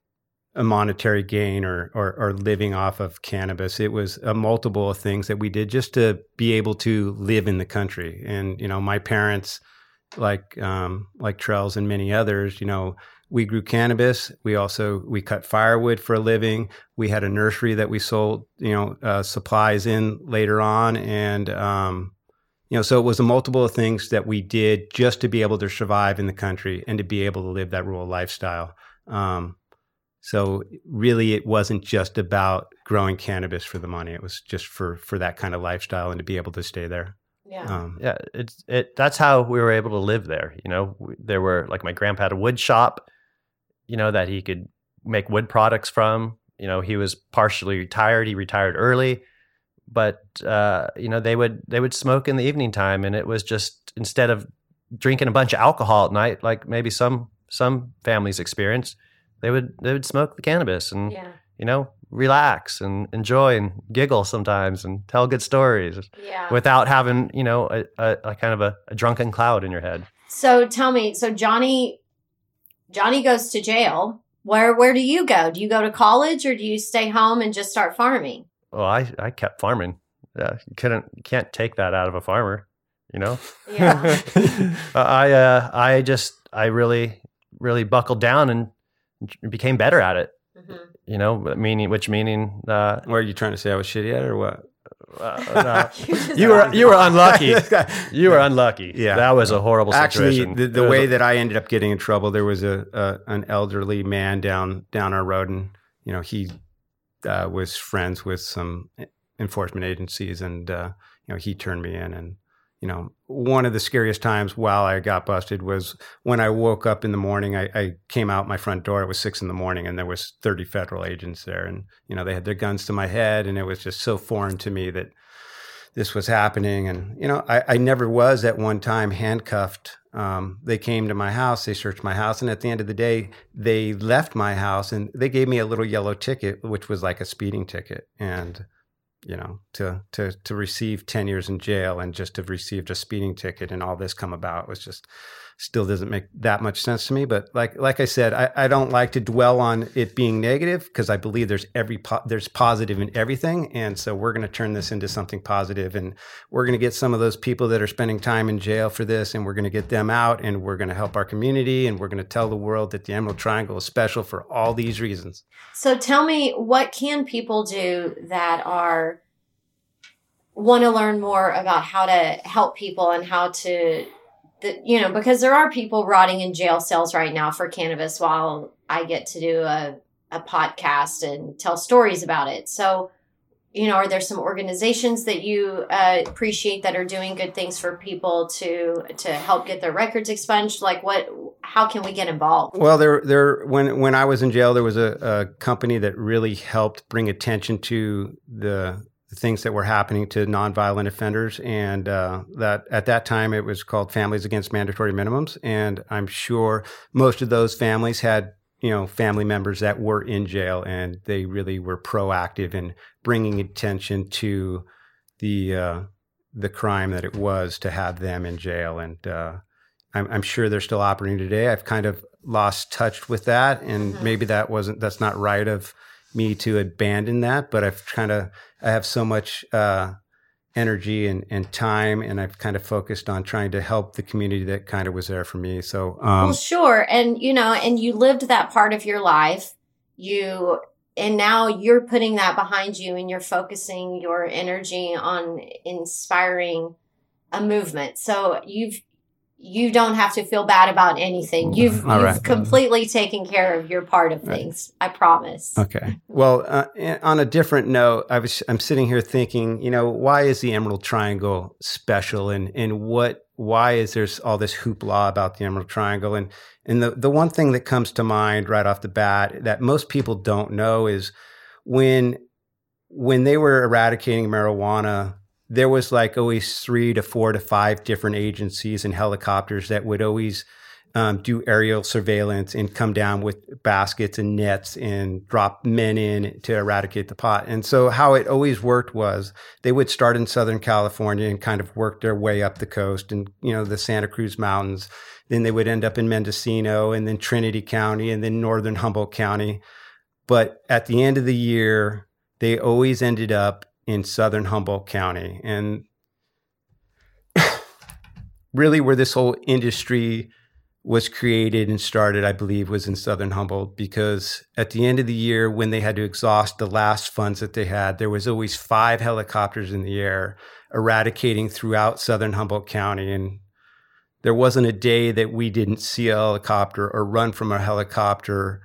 a monetary gain or, or, or living off of cannabis. It was a multiple of things that we did just to be able to live in the country. And, you know, my parents, like, um, like Trell's and many others, you know, we grew cannabis. We also, we cut firewood for a living. We had a nursery that we sold, you know, uh, supplies in later on. And, um, you know, so it was a multiple of things that we did just to be able to survive in the country and to be able to live that rural lifestyle. Um, so really it wasn't just about growing cannabis for the money. It was just for, for that kind of lifestyle and to be able to stay there. Yeah. Um, Yeah, it's it. That's how we were able to live there. You know, We- there were like my grandpa had a wood shop, you know, that he could make wood products from. You know, he was partially retired. He retired early, but uh, you know, they would they would smoke in the evening time, and it was just instead of drinking a bunch of alcohol at night, like maybe some some families experience, they would they would smoke the cannabis and Yeah. you know relax and enjoy and giggle sometimes and tell good stories Yeah. without having, you know, a, a, a kind of a, a drunken cloud in your head. So tell me, so Johnny, Johnny goes to jail. Where where do you go? Do you go to college or do you stay home and just start farming? Well, I, I kept farming. Yeah, you couldn't you can't take that out of a farmer, you know. Yeah. I uh, I just I really really buckled down and became better at it. Mhm. You know, meaning which meaning uh, What are you trying to say? I was shitty at it or what? uh, You just- you were you were unlucky. You were unlucky. Yeah. that was a horrible Actually, situation. the, It the was way a- that I ended up getting in trouble, there was a, a an elderly man down down our road, and you know he uh, was friends with some enforcement agencies, and uh, you know he turned me in. And you know one of the scariest times while I got busted was when I woke up in the morning. I, I came out my front door. It was six in the morning, and there was thirty federal agents there, and you know they had their guns to my head, and it was just so foreign to me that this was happening. And, you know, I, I never was at one time handcuffed. Um, they came to my house, they searched my house. And at the end of the day, they left my house and they gave me a little yellow ticket, which was like a speeding ticket. And, you know, to, to, to receive ten years in jail and just to have received a speeding ticket and all this come about was just, still doesn't make that much sense to me. But like like I said, I, I don't like to dwell on it being negative because I believe there's every po- there's positive in everything, and so we're going to turn this into something positive, and we're going to get some of those people that are spending time in jail for this, and we're going to get them out, and we're going to help our community, and we're going to tell the world that the Emerald Triangle is special for all these reasons. So tell me, what can people do that are want to learn more about how to help people and how to, the, you know, because there are people rotting in jail cells right now for cannabis while I get to do a, a podcast and tell stories about it. So, you know, are there some organizations that you uh, appreciate that are doing good things for people to to help get their records expunged? Like what, how can we get involved? Well, there, there. When when I was in jail, there was a, a company that really helped bring attention to the things that were happening to nonviolent offenders. And uh, that at that time, it was called Families Against Mandatory Minimums. And I'm sure most of those families had, you know, family members that were in jail, and they really were proactive in bringing attention to the uh, the crime that it was to have them in jail. And uh, I'm, I'm sure they're still operating today. I've kind of lost touch with that, and mm-hmm. maybe that wasn't that's not right of me to abandon that, but I've kind of, I have so much uh, energy and, and time, and I've kind of focused on trying to help the community that kind of was there for me. So, um, well, sure. And, you know, and you lived that part of your life, you, and now you're putting that behind you and you're focusing your energy on inspiring a movement. So you've, you don't have to feel bad about anything. You've, you've right. completely taken care of your part of things. Right. I promise. Okay. Well, uh, on a different note, I was, I'm sitting here thinking, you know, why is the Emerald Triangle special, and, and what, why is there all this hoopla about the Emerald Triangle? And, and the, the one thing that comes to mind right off the bat that most people don't know is when, when they were eradicating marijuana, there was like always three to four to five different agencies and helicopters that would always um, do aerial surveillance and come down with baskets and nets and drop men in to eradicate the pot. And so how it always worked was they would start in Southern California and kind of work their way up the coast and, you know, the Santa Cruz Mountains. Then they would end up in Mendocino and then Trinity County and then Northern Humboldt County. But at the end of the year, they always ended up in Southern Humboldt County. And really where this whole industry was created and started, I believe, was in Southern Humboldt, because at the end of the year, when they had to exhaust the last funds that they had, there was always five helicopters in the air eradicating throughout Southern Humboldt County. And there wasn't a day that we didn't see a helicopter or run from a helicopter.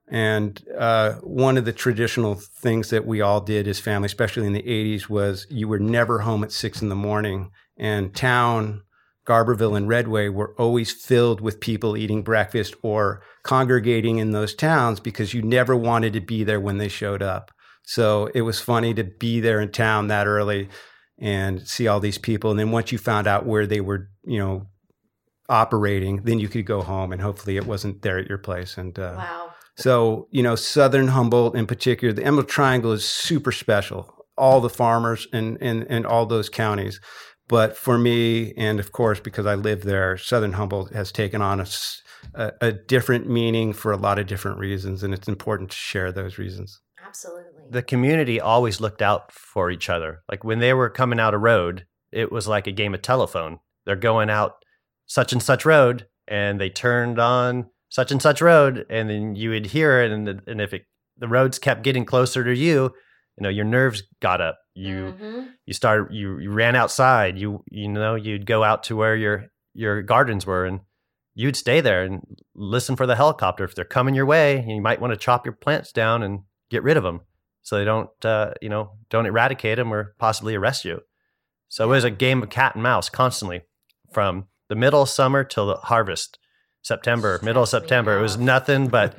And uh, one of the traditional things that we all did as family, especially in the eighties, was you were never home at six in the morning. And town, Garberville and Redway were always filled with people eating breakfast or congregating in those towns because you never wanted to be there when they showed up. So it was funny to be there in town that early and see all these people. And then once you found out where they were, you know, operating, then you could go home and hopefully it wasn't there at your place. And uh, wow. So, you know, Southern Humboldt in particular, the Emerald Triangle is super special. All the farmers and and and all those counties. But for me, and of course, because I live there, Southern Humboldt has taken on a, a, a different meaning for a lot of different reasons. And it's important to share those reasons. Absolutely. The community always looked out for each other. Like when they were coming out a road, it was like a game of telephone. They're going out such and such road, and they turned on such and such road, and then you would hear it, and and if it, the roads kept getting closer to you, you know, your nerves got up. You mm-hmm. you started you, you ran outside. You you know you'd go out to where your your gardens were, and you'd stay there and listen for the helicopter. If they're coming your way, you might want to chop your plants down and get rid of them so they don't uh, you know don't eradicate them or possibly arrest you. So it was a game of cat and mouse constantly from the middle of summer till the harvest. September, Stress middle of September. It was nothing but,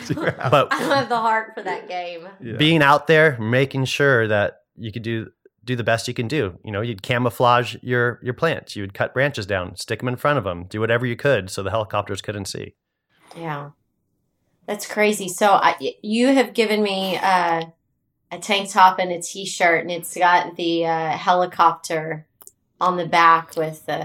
but I don't have the heart for that game. Yeah. Being out there, making sure that you could do do the best you can do. You know, you'd camouflage your your plants. You would cut branches down, stick them in front of them, do whatever you could so the helicopters couldn't see. Yeah, that's crazy. So I, you have given me uh, a tank top and a t-shirt, and it's got the uh, helicopter on the back with the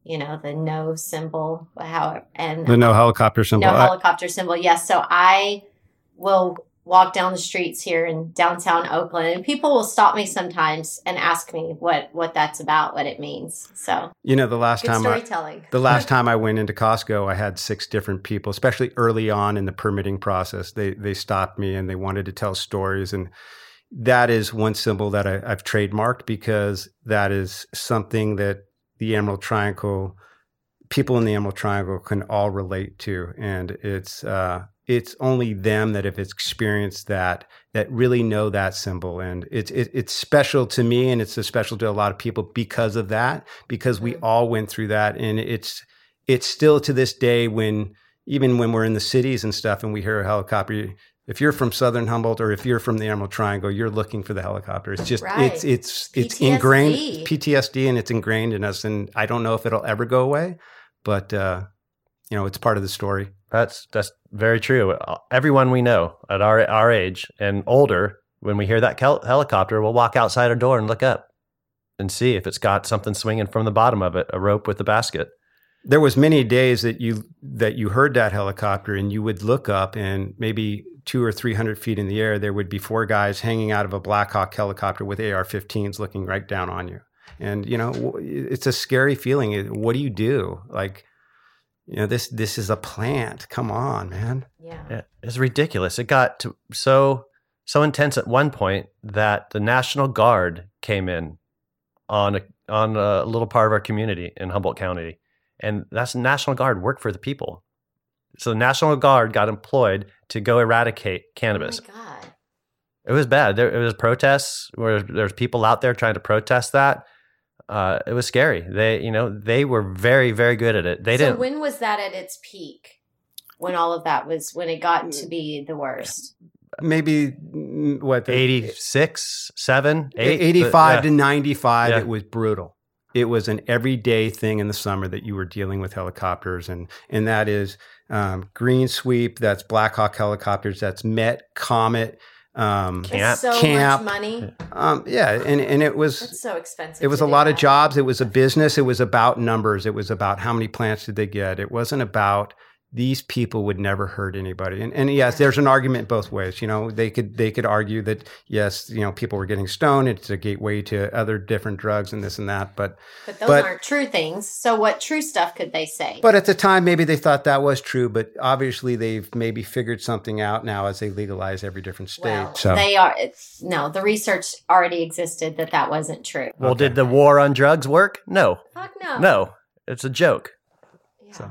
you know, the no symbol, how and The no helicopter symbol. no I- helicopter symbol. Yes. So I will walk down the streets here in downtown Oakland, and people will stop me sometimes and ask me what what that's about, what it means. So you know, the last good time I, storytelling. the last time I went into Costco, I had six different people, especially early on in the permitting process. They they stopped me and they wanted to tell stories, and that is one symbol that I, I've trademarked because that is something that the Emerald Triangle, people in the Emerald Triangle can all relate to, and it's uh, it's only them that have experienced that that really know that symbol, and it's it, it's special to me, and it's special to a lot of people because of that, because we all went through that, and it's it's still to this day when even when we're in the cities and stuff, and we hear a helicopter. If you're from Southern Humboldt or if you're from the Emerald Triangle, you're looking for the helicopter. It's just Right. it's it's it's P T S D. ingrained P T S D, and it's ingrained in us. And I don't know if it'll ever go away, but uh, you know, it's part of the story. That's that's very true. Everyone we know at our our age and older, when we hear that hel- helicopter, we'll walk outside our door and look up and see if it's got something swinging from the bottom of it, a rope with a basket. There was many days that you that you heard that helicopter, and you would look up, and maybe two or three hundred feet in the air, there would be four guys hanging out of a Black Hawk helicopter with A R fifteens looking right down on you. And you know, it's a scary feeling. What do you do? Like, you know, this this is a plant. Come on, man. Yeah. Yeah, it's ridiculous. It got to so so intense at one point that the National Guard came in on a on a little part of our community in Humboldt County, and that's National Guard work for the people. So the National Guard got employed to go eradicate cannabis. Oh my God. It was bad. There it was protests where there's people out there trying to protest that. Uh, it was scary. They, you know, they were very, very good at it. They so didn't. when was that at its peak? When all of that was, when it got to be the worst? Maybe mm, what the- eighty-six, seven, eight, eighty-five yeah. to ninety-five, Yeah. it was brutal. It was an everyday thing in the summer that you were dealing with helicopters, and and that is um, Green Sweep, that's Black Hawk helicopters, that's Met, Comet, um, Camp. It's so Camp. much money. um, yeah, and and it was It's so expensive. it was to a do lot of that. jobs. It was a business. It was about numbers. It was about how many plants did they get. It wasn't about these people would never hurt anybody. And and yes, there's an argument both ways. You know, they could they could argue that yes, you know, people were getting stoned. It's a gateway to other different drugs and this and that. But But those but- aren't true things. So what true stuff could they say? but at the time, maybe they thought that was true. But obviously, they've maybe figured something out now as they legalize every different state. well, so they are, it's, no, the research already existed that that wasn't true. Well, Okay. did the war on drugs work? No, Fuck no. no. It's a joke. Yeah. So.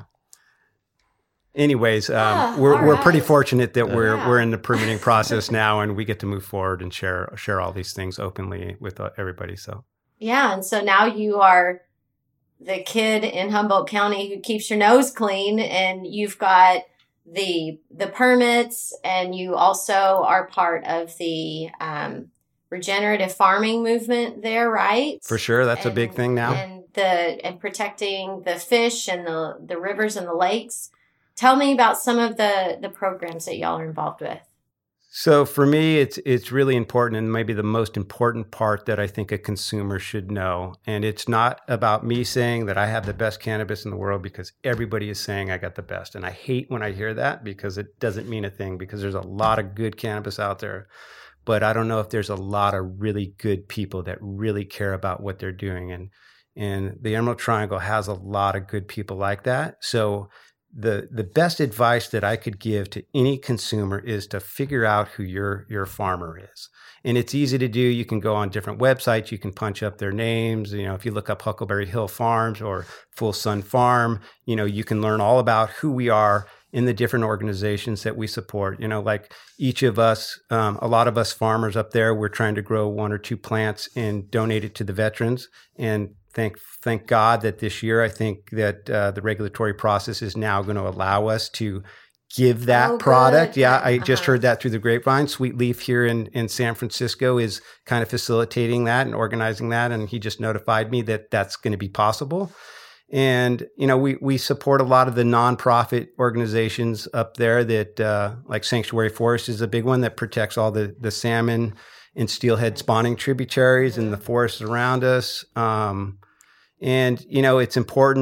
Anyways, um, Ah, we're all we're pretty right. fortunate that we're Yeah. we're in the permitting process now, and we get to move forward and share share all these things openly with uh, everybody. So Yeah, and so now you are the kid in Humboldt County who keeps your nose clean, and you've got the the permits, and you also are part of the um, regenerative farming movement there, right? for sure, that's a big And- thing now. And the and protecting the fish and the the rivers and the lakes. Tell me about some of the the programs that y'all are involved with. So for me, it's it's really important, and maybe the most important part that I think a consumer should know. And it's not about me saying that I have the best cannabis in the world, because everybody is saying I got the best. And I hate when I hear that, because it doesn't mean a thing, because there's a lot of good cannabis out there. But I don't know if there's a lot of really good people that really care about what they're doing. And and the Emerald Triangle has a lot of good people like that. So the the best advice that I could give to any consumer is to figure out who your your farmer is. And it's easy to do. You can go on different websites. You can punch up their names. You know, if you look up Huckleberry Hill Farms or Full Sun Farm, you know, you can learn all about who we are in the different organizations that we support. You know, like each of us, um, a lot of us farmers up there, we're trying to grow one or two plants and donate it to the veterans. And Thank, thank God that this year, I think that uh, the regulatory process is now going to allow us to give that Oh, product. good. Yeah, I just Uh-huh. heard that through the grapevine. Sweet Leaf here in, in San Francisco is kind of facilitating that and organizing that. And he just notified me that that's going to be possible. And, you know, we, we support a lot of the nonprofit organizations up there that, uh, like Sanctuary Forest is a big one that protects all the, the salmon and steelhead spawning tributaries and the forests around us. Um, And, you know, it's important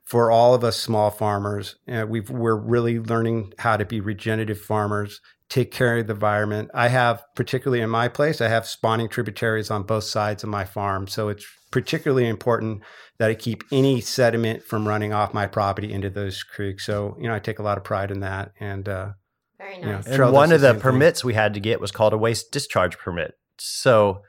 for all of us small farmers, uh, we've, we're really learning how to be regenerative farmers, take care of the environment. I have, particularly in my place, I have spawning tributaries on both sides of my farm. So it's particularly important that I keep any sediment from running off my property into those creeks. So, you know, I take a lot of pride in that. And, uh, Very you know, nice. And Trail one does of the the same thing. permits we had to get was called a waste discharge permit. So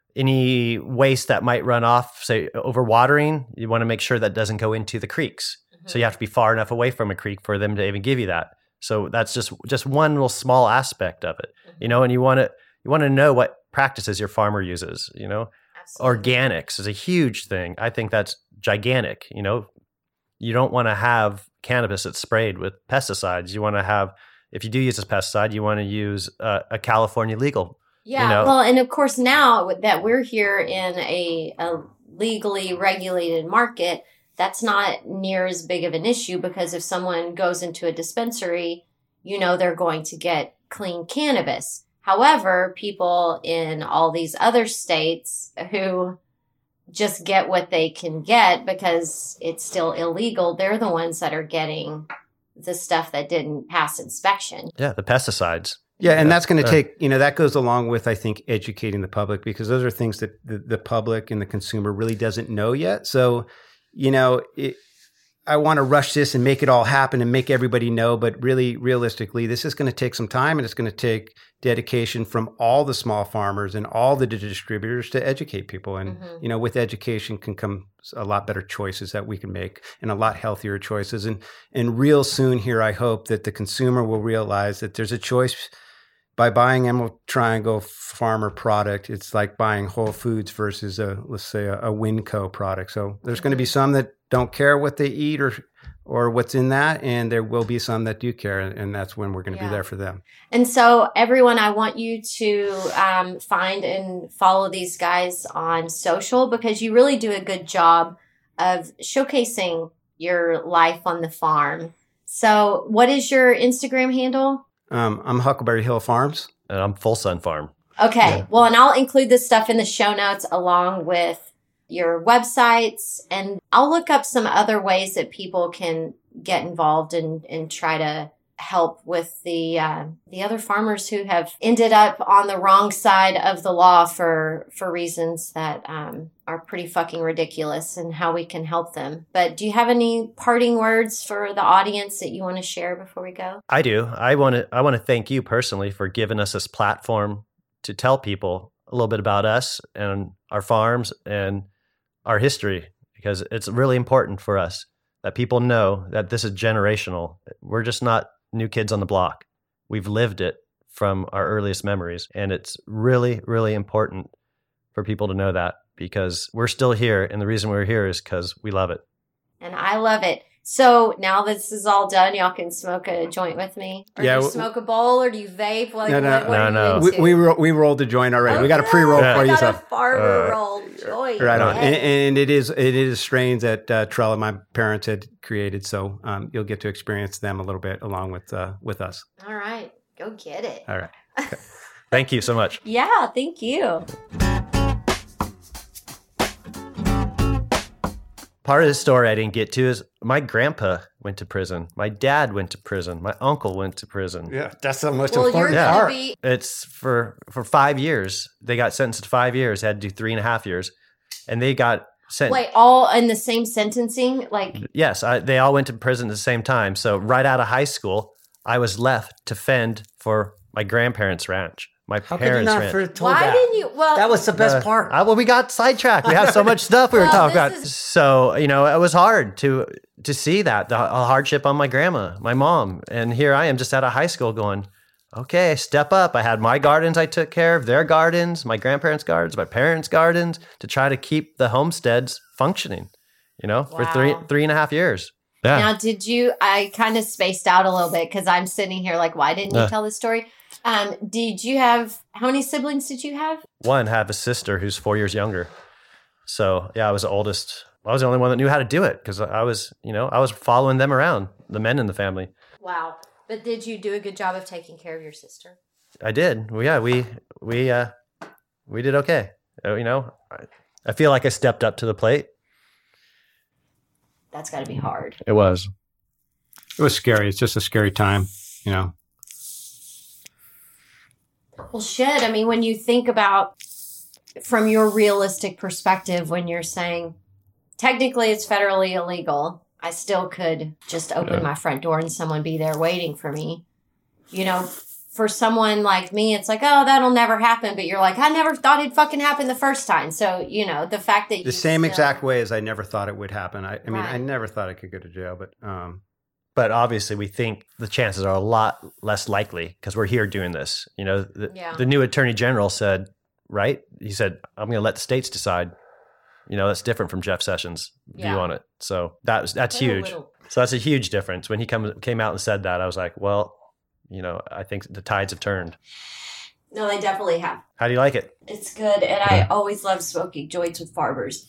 any waste that might run off, say over watering, you want to make sure that doesn't go into the creeks. Mm-hmm. So you have to be far enough away from a creek for them to even give you that. So that's just just one little small aspect of it, you know. And you want to you want to know what practices your farmer uses. You know, Absolutely. organics is a huge thing. I think that's gigantic. You know, you don't want to have cannabis that's sprayed with pesticides. You want to have, if you do use a pesticide, you want to use a, a California legal. Yeah, you know? well, and of course now that we're here in a, a legally regulated market, that's not near as big of an issue because if someone goes into a dispensary, you know they're going to get clean cannabis. However, people in all these other states who just get what they can get because it's still illegal, they're the ones that are getting the stuff that didn't pass inspection. Yeah, the pesticides. Yeah, and that's going to Uh, take, you know, that goes along with, I think, educating the public because those are things that the, the public and the consumer really doesn't know yet. So, you know, it, I want to rush this and make it all happen and make everybody know. But really, realistically, this is going to take some time and it's going to take dedication from all the small farmers and all the distributors to educate people. And, Mhm. you know, with education can come a lot better choices that we can make and a lot healthier choices. And, and real soon here, I hope that the consumer will realize that there's a choice. By buying Emerald Triangle Farmer product, it's like buying Whole Foods versus a, let's say, a, a Winco product. So there's going to be some that don't care what they eat or or what's in that, and there will be some that do care, and that's when we're going to Yeah. be there for them. And so, everyone, I want you to um, find and follow these guys on social because you really do a good job of showcasing your life on the farm. So, what is your Instagram handle? Um, I'm Huckleberry Hill Farms. And I'm Full Sun Farm. Okay. Yeah. Well, and I'll include this stuff in the show notes along with your websites. And I'll look up some other ways that people can get involved and, and try to help with the uh, the other farmers who have ended up on the wrong side of the law for for reasons that um, are pretty fucking ridiculous and how we can help them. But do you have any parting words for the audience that you want to share before we go? I do. I want to. I want to thank you personally for giving us this platform to tell people a little bit about us and our farms and our history, because it's really important for us that people know that this is generational. We're just not new kids on the block. We've lived it from our earliest memories, and it's really, really important for people to know that because we're still here, and the reason we're here is because we love it. And I love it. So now this is all done, y'all can smoke a joint with me. Or Yeah, do you w- smoke a bowl, or do you vape? Like, No, no, what, what no, are no. you We into? we, ro- we rolled the joint already. We got a Okay, pre-roll Yeah. for I you. got a So. farmer Uh, roll joint. Right on, Yeah. and, and it is it is strains that uh, Trella, my parents, had created. So um, you'll get to experience them a little bit along with uh, with us. All right, go get it. All right. Thank you so much. Yeah, thank you. Part of the story I didn't get to is my grandpa went to prison. My dad went to prison. My uncle went to prison. Yeah, that's the most Well, you're important Yeah. gonna part. be. It's for for five years. They got sentenced to five years. They had to do three and a half years, and they got sent. Wait, all in the same sentencing? Like, Yes, I, they all went to prison at the same time. So right out of high school, I was left to fend for my grandparents' ranch. My How could you parents' not ranch. have told why that? didn't you? Well, That was the best Uh, part. I- well, we got sidetracked. We have so much stuff we were Well, talking this about. is- So, you know, it was hard to to see that, the hardship on my grandma, my mom. And here I am just out of high school going, okay, step up. I had my gardens I took care of, their gardens, my grandparents' gardens, my parents' gardens, to try to keep the homesteads functioning, you know, for three Wow. three and a half years. Yeah. Now, did you? I kind of spaced out a little bit because I'm sitting here like, why didn't you Uh. tell this story? Um, did you have? How many siblings did you have? One, have a sister who's four years younger. So yeah, I was the oldest. I was the only one that knew how to do it because I was, you know, I was following them around, the men in the family. Wow. But did you do a good job of taking care of your sister? I did. Well, yeah, we we uh we did okay. Uh, You know, I, I feel like I stepped up to the plate. that's got to be hard. It was. It was scary. It's just a scary time, you know. Well, shit. I mean, when you think about from your realistic perspective, when you're saying technically it's federally illegal, I still could just open Yeah. my front door and someone be there waiting for me. You know, for someone like me, it's like, oh, that'll never happen. But you're like, I never thought it'd fucking happen the first time. So, you know, the fact that you The same still- exact way as I never thought it would happen. I, I mean, I Right. never thought I could go to jail, but um, But obviously, we think the chances are a lot less likely because we're here doing this. You know, the, Yeah. the new attorney general said, right? He said, I'm going to let the states decide. You know, that's different from Jeff Sessions' Yeah. view on it. So that was, that's They're a huge. little- So that's a huge difference. When he come, came out and said that, I was like, well, you know, I think the tides have turned. No, they definitely have. How do you like it? It's good. And I always love smoking joints with farmers.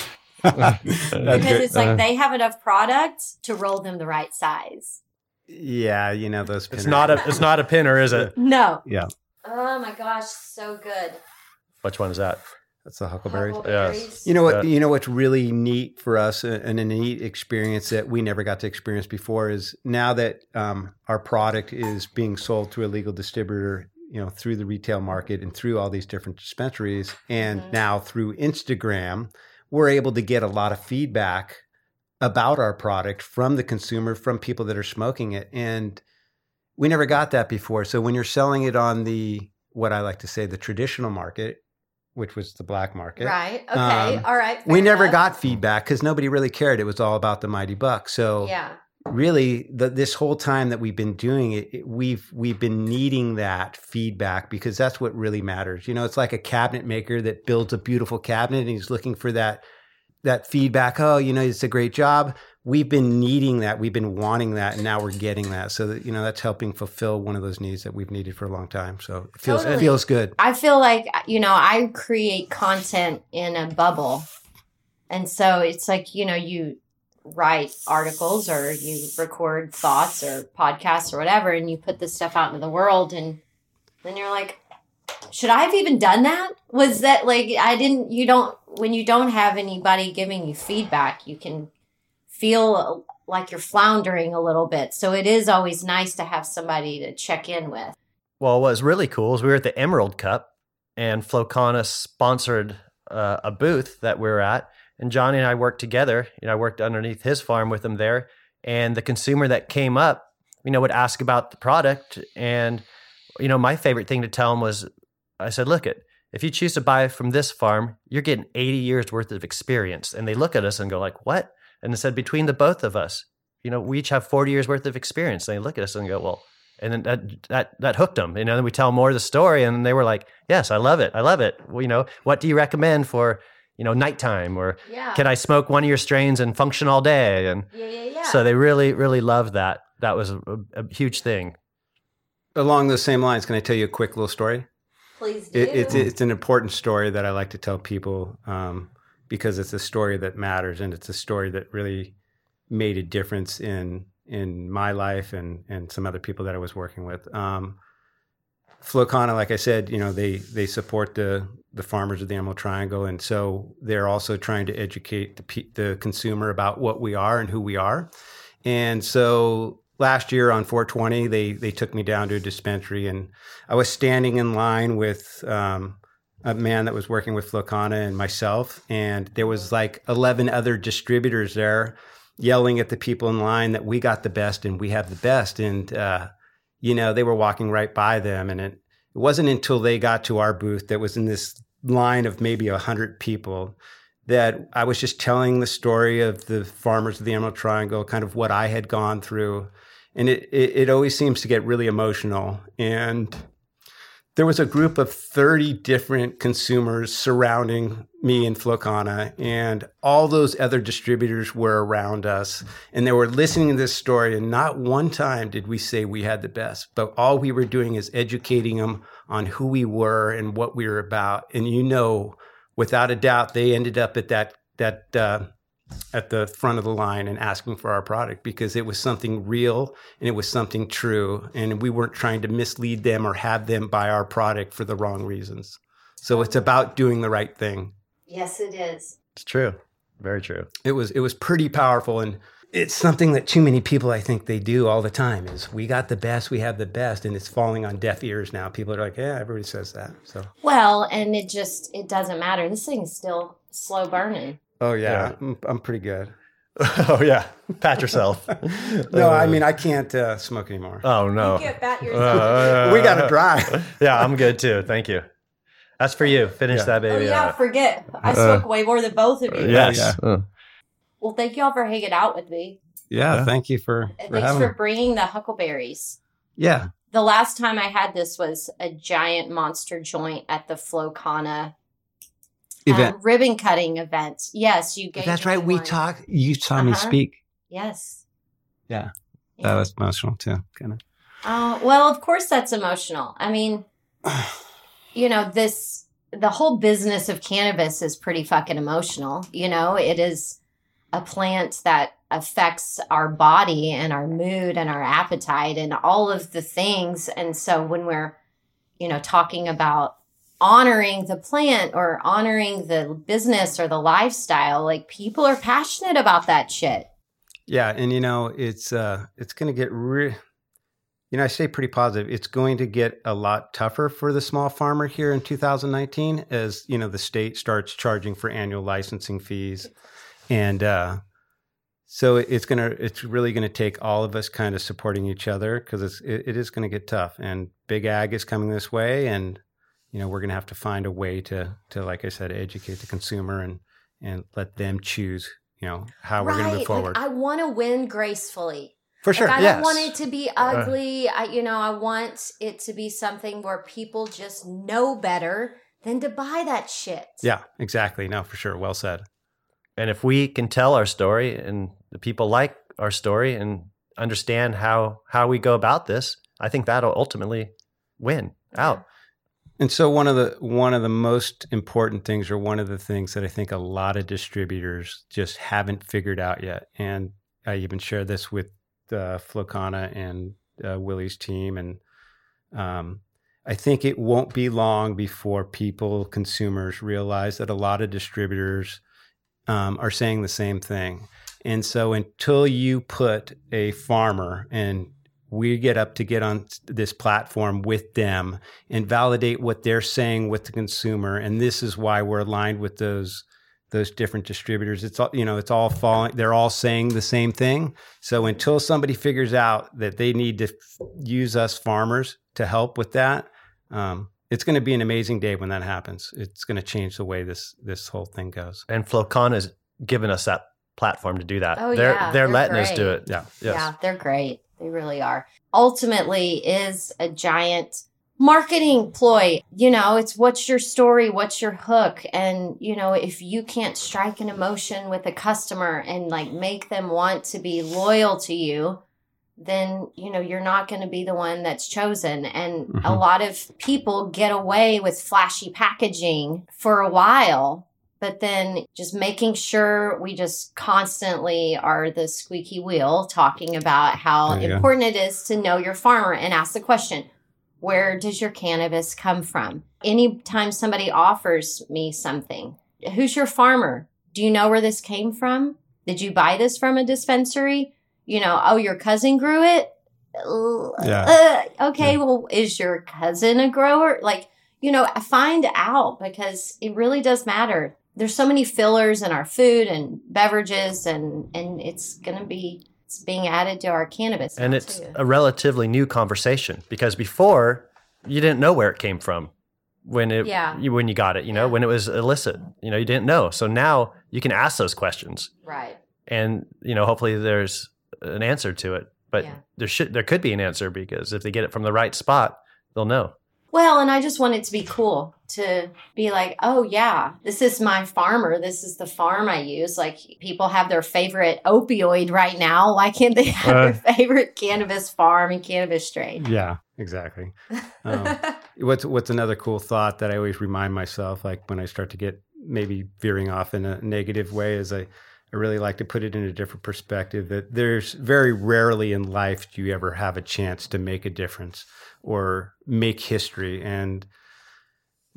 that's Because good. it's like they have enough product to roll them the right size. Yeah, you know those. It's pinners. not a, it's not a pinner, is it? No. Yeah, Oh my gosh, so good. Which one is that? that's the huckleberries. Huckleberries. You know what? Yeah. You know what's really neat for us, uh, and a neat experience that we never got to experience before is now that um, our product is being sold through a legal distributor, you know, through the retail market and through all these different dispensaries, and Mhm. now through Instagram, we're able to get a lot of feedback about our product from the consumer, from people that are smoking it, and we never got that before. So when you're selling it on the what I like to say the traditional market, which was the black market. Right. Okay. Um, All right. We fair never enough. got feedback because nobody really cared. It was all about the mighty buck. So Yeah. really, the, this whole time that we've been doing it, it, we've we've been needing that feedback because that's what really matters. You know, it's like a cabinet maker that builds a beautiful cabinet and he's looking for that that feedback. Oh, you know, it's a great job. We've been needing that. We've been wanting that, and now we're getting that. So that, you know, that's helping fulfill one of those needs that we've needed for a long time. So it feels it Totally. feels good. I feel like, you know, I create content in a bubble. And so it's like, you know, you write articles or you record thoughts or podcasts or whatever, and you put this stuff out into the world. And then you're like, should I have even done that? Was that like, I didn't, you don't, when you don't have anybody giving you feedback, you can feel like you're floundering a little bit. So it is always nice to have somebody to check in with. Well, what was really cool is we were at the Emerald Cup, and Flocana sponsored uh, a booth that we were at, and Johnny and I worked together. You know, I worked underneath his farm with him there, and the consumer that came up, you know, would ask about the product, and you know, my favorite thing to tell him was, I said, "Look, it if you choose to buy from this farm, you're getting eighty years worth of experience." And they look at us and go like, "What?" And they said, between the both of us, you know, we each have forty years worth of experience. And they look at us and go, well, and then that, that, that hooked them, you know, then we tell more of the story and they were like, yes, I love it. I love it. Well, you know, what do you recommend for, you know, nighttime, or Yeah. can I smoke one of your strains and function all day? And Yeah, yeah, yeah. so they really, really loved that. That was a, a huge thing. Along those same lines, can I tell you a quick little story? Please do. It, it's it's an important story that I like to tell people um, because it's a story that matters, and it's a story that really made a difference in in my life and and some other people that I was working with. Um, Flocana, like I said, you know, they they support the the farmers of the Emerald Triangle, and so they're also trying to educate the pe- the consumer about what we are and who we are. And so last year on four twenty, they they took me down to a dispensary, and I was standing in line with um, a man that was working with Flocana and myself, and there was like eleven other distributors there yelling at the people in line that we got the best and we have the best. And, uh, you know, they were walking right by them. And it, it wasn't until they got to our booth that was in this line of maybe a hundred people that I was just telling the story of the farmers of the Emerald Triangle, kind of what I had gone through. And it, it, it always seems to get really emotional. And there was a group of thirty different consumers surrounding me and Flocana, and all those other distributors were around us, and they were listening to this story. And not one time did we say we had the best, but all we were doing is educating them on who we were and what we were about. And you know, without a doubt, they ended up at that that uh, at the front of the line and asking for our product because it was something real and it was something true, and we weren't trying to mislead them or have them buy our product for the wrong reasons. So it's about doing the right thing. Yes, it is. It's true. Very true. It was it was pretty powerful, and it's something that too many people, I think, they do all the time. Is we got the best, we have the best, and it's falling on deaf ears now. People are like, yeah, everybody says that. So Well, and it just it doesn't matter. This thing is still slow burning. oh yeah, Yeah. I'm, I'm pretty good. Oh yeah, pat yourself. No, I mean I can't uh, smoke anymore. Oh no. Get bat Uh, we got to drive. Yeah, I'm good too. Thank you. That's for you. Finish Yeah. that Oh baby yeah, out. forget. I smoke way more than both of you. Yes. Yeah. Uh, Well, thank y'all for hanging out with me. Yeah, Yeah. thank you for, And for thanks having for me. bringing the huckleberries. Yeah, The last time I had this was a giant monster joint at the Flocana event. um, ribbon cutting event. Yes, you gave That's me right. We one. talked. You saw me Uh-huh. speak. Yes. Yeah, Yeah. that was emotional too. Kind of. Uh, well, of course that's emotional. I mean, you know, this, the whole business of cannabis is pretty fucking emotional. You know, it is a plant that affects our body and our mood and our appetite and all of the things. And so when we're, you know, talking about honoring the plant or honoring the business or the lifestyle, like people are passionate about that shit. Yeah, and you know, it's uh, it's going to get re- you know, I stay pretty positive. It's going to get a lot tougher for the small farmer here in two thousand nineteen as, you know, the state starts charging for annual licensing fees. And uh, so it's going to, it's really going to take all of us kind of supporting each other because it's, it, it is going to get tough. And Big Ag is coming this way. And, you know, we're going to have to find a way to, to, like I said, educate the consumer and, and let them choose, you know, how we're going to move forward. Like, I want to win gracefully. For sure. Like, I yes. don't want it to be ugly. I, you know, I want it to be something where people just know better than to buy that shit. Yeah, exactly. No, for sure. Well said. And if we can tell our story and the people like our story and understand how how we go about this, I think that'll ultimately win out. And so one of the one of the most important things, or one of the things that I think a lot of distributors just haven't figured out yet, and I even shared this with uh, Flocana and uh, Willie's team, and um, I think it won't be long before people, consumers, realize that a lot of distributors um, are saying the same thing. And so until you put a farmer, and we get up to get on this platform with them and validate what they're saying with the consumer, and this is why we're aligned with those those different distributors. It's all, you know, it's all falling. They're all saying the same thing. So until somebody figures out that they need to f- use us farmers to help with that, um, it's going to be an amazing day when that happens. It's going to change the way this this whole thing goes. And Flocana's given us that platform to do that. Oh, they're yeah, they're they're letting us great. do it. Yeah. Yes. Yeah, they're great. They really are. Ultimately is a giant marketing ploy. You know, it's what's your story? What's your hook? And, you know, if you can't strike an emotion with a customer and like make them want to be loyal to you, then, you know, you're not going to be the one that's chosen. And Mhm. a lot of people get away with flashy packaging for a while, but then just making sure we just constantly are the squeaky wheel talking about how There you go. important it is to know your farmer and ask the question, where does your cannabis come from? Anytime somebody offers me something, who's your farmer? Do you know where this came from? Did you buy this from a dispensary? You know, oh, your cousin grew it? Yeah. Uh, okay, Yeah. well, is your cousin a grower? Like, you know, find out, because it really does matter. There's so many fillers in our food and beverages, and, and it's going to be, it's being added to our cannabis. And now, it's too. a relatively new conversation because before you didn't know where it came from when it Yeah. you, when you got it, you know, Yeah. when it was illicit, you know, you didn't know. So now you can ask those questions, Right. and you know, hopefully there's an answer to it. But Yeah. there should there could be an answer, because if they get it from the right spot, they'll know. Well, and I just want it to be cool to be like, oh, yeah, this is my farmer. This is the farm I use. Like, people have their favorite opioid right now. Why can't they have Uh. their favorite cannabis farm and cannabis strain? Yeah, exactly. Um, what's what's another cool thought that I always remind myself, like when I start to get maybe veering off in a negative way, is I, I really like to put it in a different perspective, that there's very rarely in life do you ever have a chance to make a difference or make history. And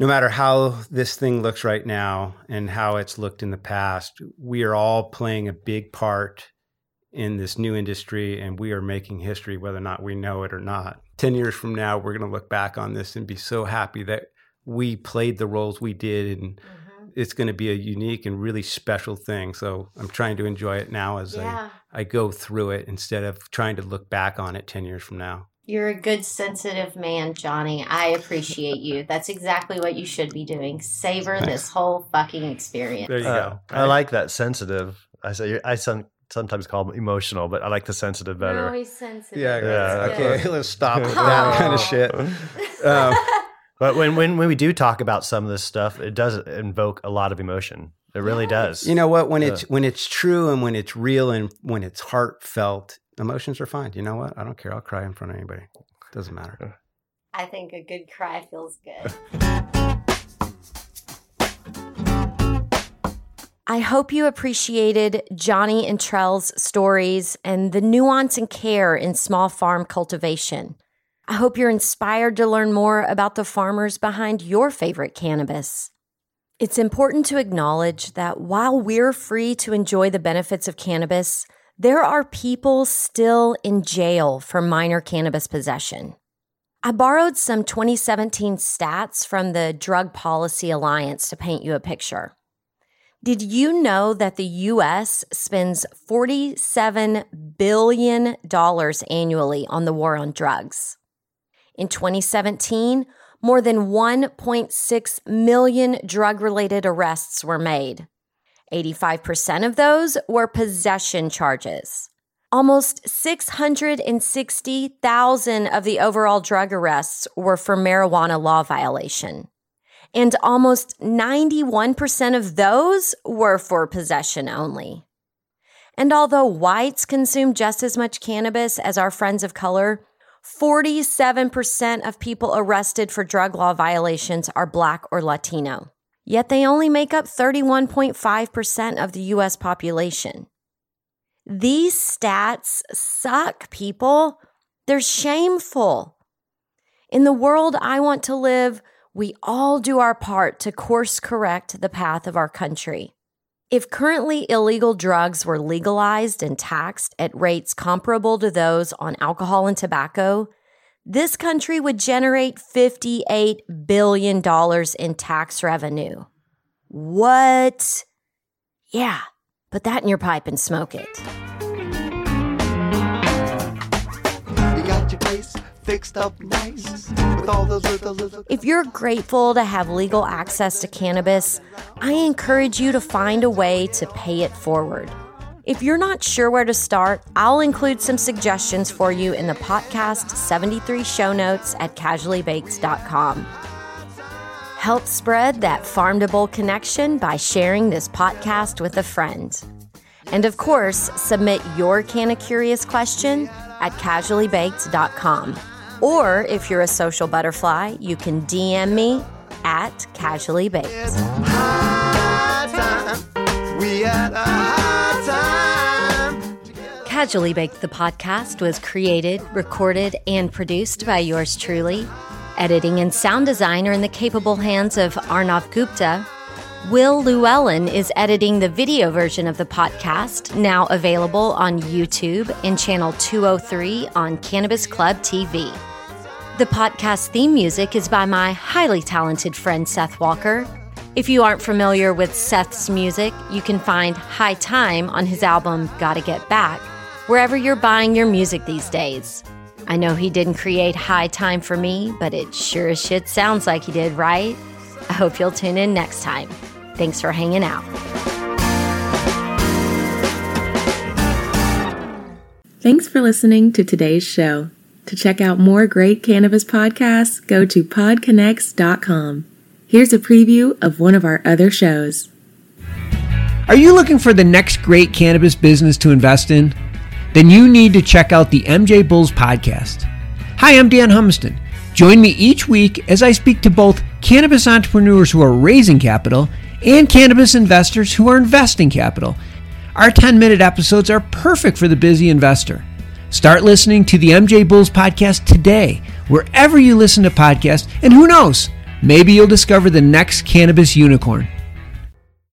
no matter how this thing looks right now and how it's looked in the past, we are all playing a big part in this new industry, and we are making history, whether or not we know it or not. Ten years from now, we're going to look back on this and be so happy that we played the roles we did, and mm-hmm. it's going to be a unique and really special thing. So I'm trying to enjoy it now as yeah. I, I go through it instead of trying to look back on it ten years from now. You're a good, sensitive man, Johnny. I appreciate you. That's exactly what you should be doing. Savor Thanks. This whole fucking experience. There you uh, go. I like that sensitive. I say I some, sometimes call them emotional, but I like the sensitive better. No, he's sensitive. Yeah, yeah. Okay, let's stop with that kind of shit. Um, but when, when when we do talk about some of this stuff, it does invoke a lot of emotion. It really does. You know what? When yeah. it's when it's true and when it's real and when it's heartfelt, emotions are fine. You know what? I don't care. I'll cry in front of anybody. Doesn't matter. I think a good cry feels good. I hope you appreciated Johnny and Trell's stories and the nuance and care in small farm cultivation. I hope you're inspired to learn more about the farmers behind your favorite cannabis. It's important to acknowledge that while we're free to enjoy the benefits of cannabis, there are people still in jail for minor cannabis possession. I borrowed some twenty seventeen stats from the Drug Policy Alliance to paint you a picture. Did you know that the U S spends forty-seven billion dollars annually on the war on drugs? In twenty seventeen, more than one point six million drug-related arrests were made. eighty-five percent of those were possession charges. Almost six hundred sixty thousand of the overall drug arrests were for marijuana law violation. And almost ninety-one percent of those were for possession only. And although whites consume just as much cannabis as our friends of color, forty-seven percent of people arrested for drug law violations are Black or Latino. Yet they only make up thirty-one point five percent of the U S population. These stats suck, people. They're shameful. In the world I want to live, we all do our part to course correct the path of our country. If currently illegal drugs were legalized and taxed at rates comparable to those on alcohol and tobacco, this country would generate fifty-eight billion dollars in tax revenue. What? Yeah, put that in your pipe and smoke it. You got your place fixed up nice with all those little, little... If you're grateful to have legal access to cannabis, I encourage you to find a way to pay it forward. If you're not sure where to start, I'll include some suggestions for you in the podcast seventy-three show notes at casually baked dot com. Help spread that farm to bowl connection by sharing this podcast with a friend. And of course, submit your Canna Curious question at casually baked dot com. Or if you're a social butterfly, you can D M me at casuallybaked. It's high time. We had a high time. Casually Baked, the podcast, was created, recorded, and produced by yours truly. Editing and sound design are in the capable hands of Arnav Gupta. Will Llewellyn is editing the video version of the podcast, now available on YouTube and channel two oh three on Cannabis Club T V. The podcast theme music is by my highly talented friend Seth Walker. If you aren't familiar with Seth's music, you can find High Time on his album Gotta Get Back, wherever you're buying your music these days. I know he didn't create High Time for me, but it sure as shit sounds like he did, right? I hope you'll tune in next time. Thanks for hanging out. Thanks for listening to today's show. To check out more great cannabis podcasts, go to pod connects dot com. Here's a preview of one of our other shows. Are you looking for the next great cannabis business to invest in? Then you need to check out the M J Bulls podcast. Hi, I'm Dan Humiston. Join me each week as I speak to both cannabis entrepreneurs who are raising capital and cannabis investors who are investing capital. Our ten-minute episodes are perfect for the busy investor. Start listening to the M J Bulls podcast today, wherever you listen to podcasts, and who knows, Maybe you'll discover the next cannabis unicorn.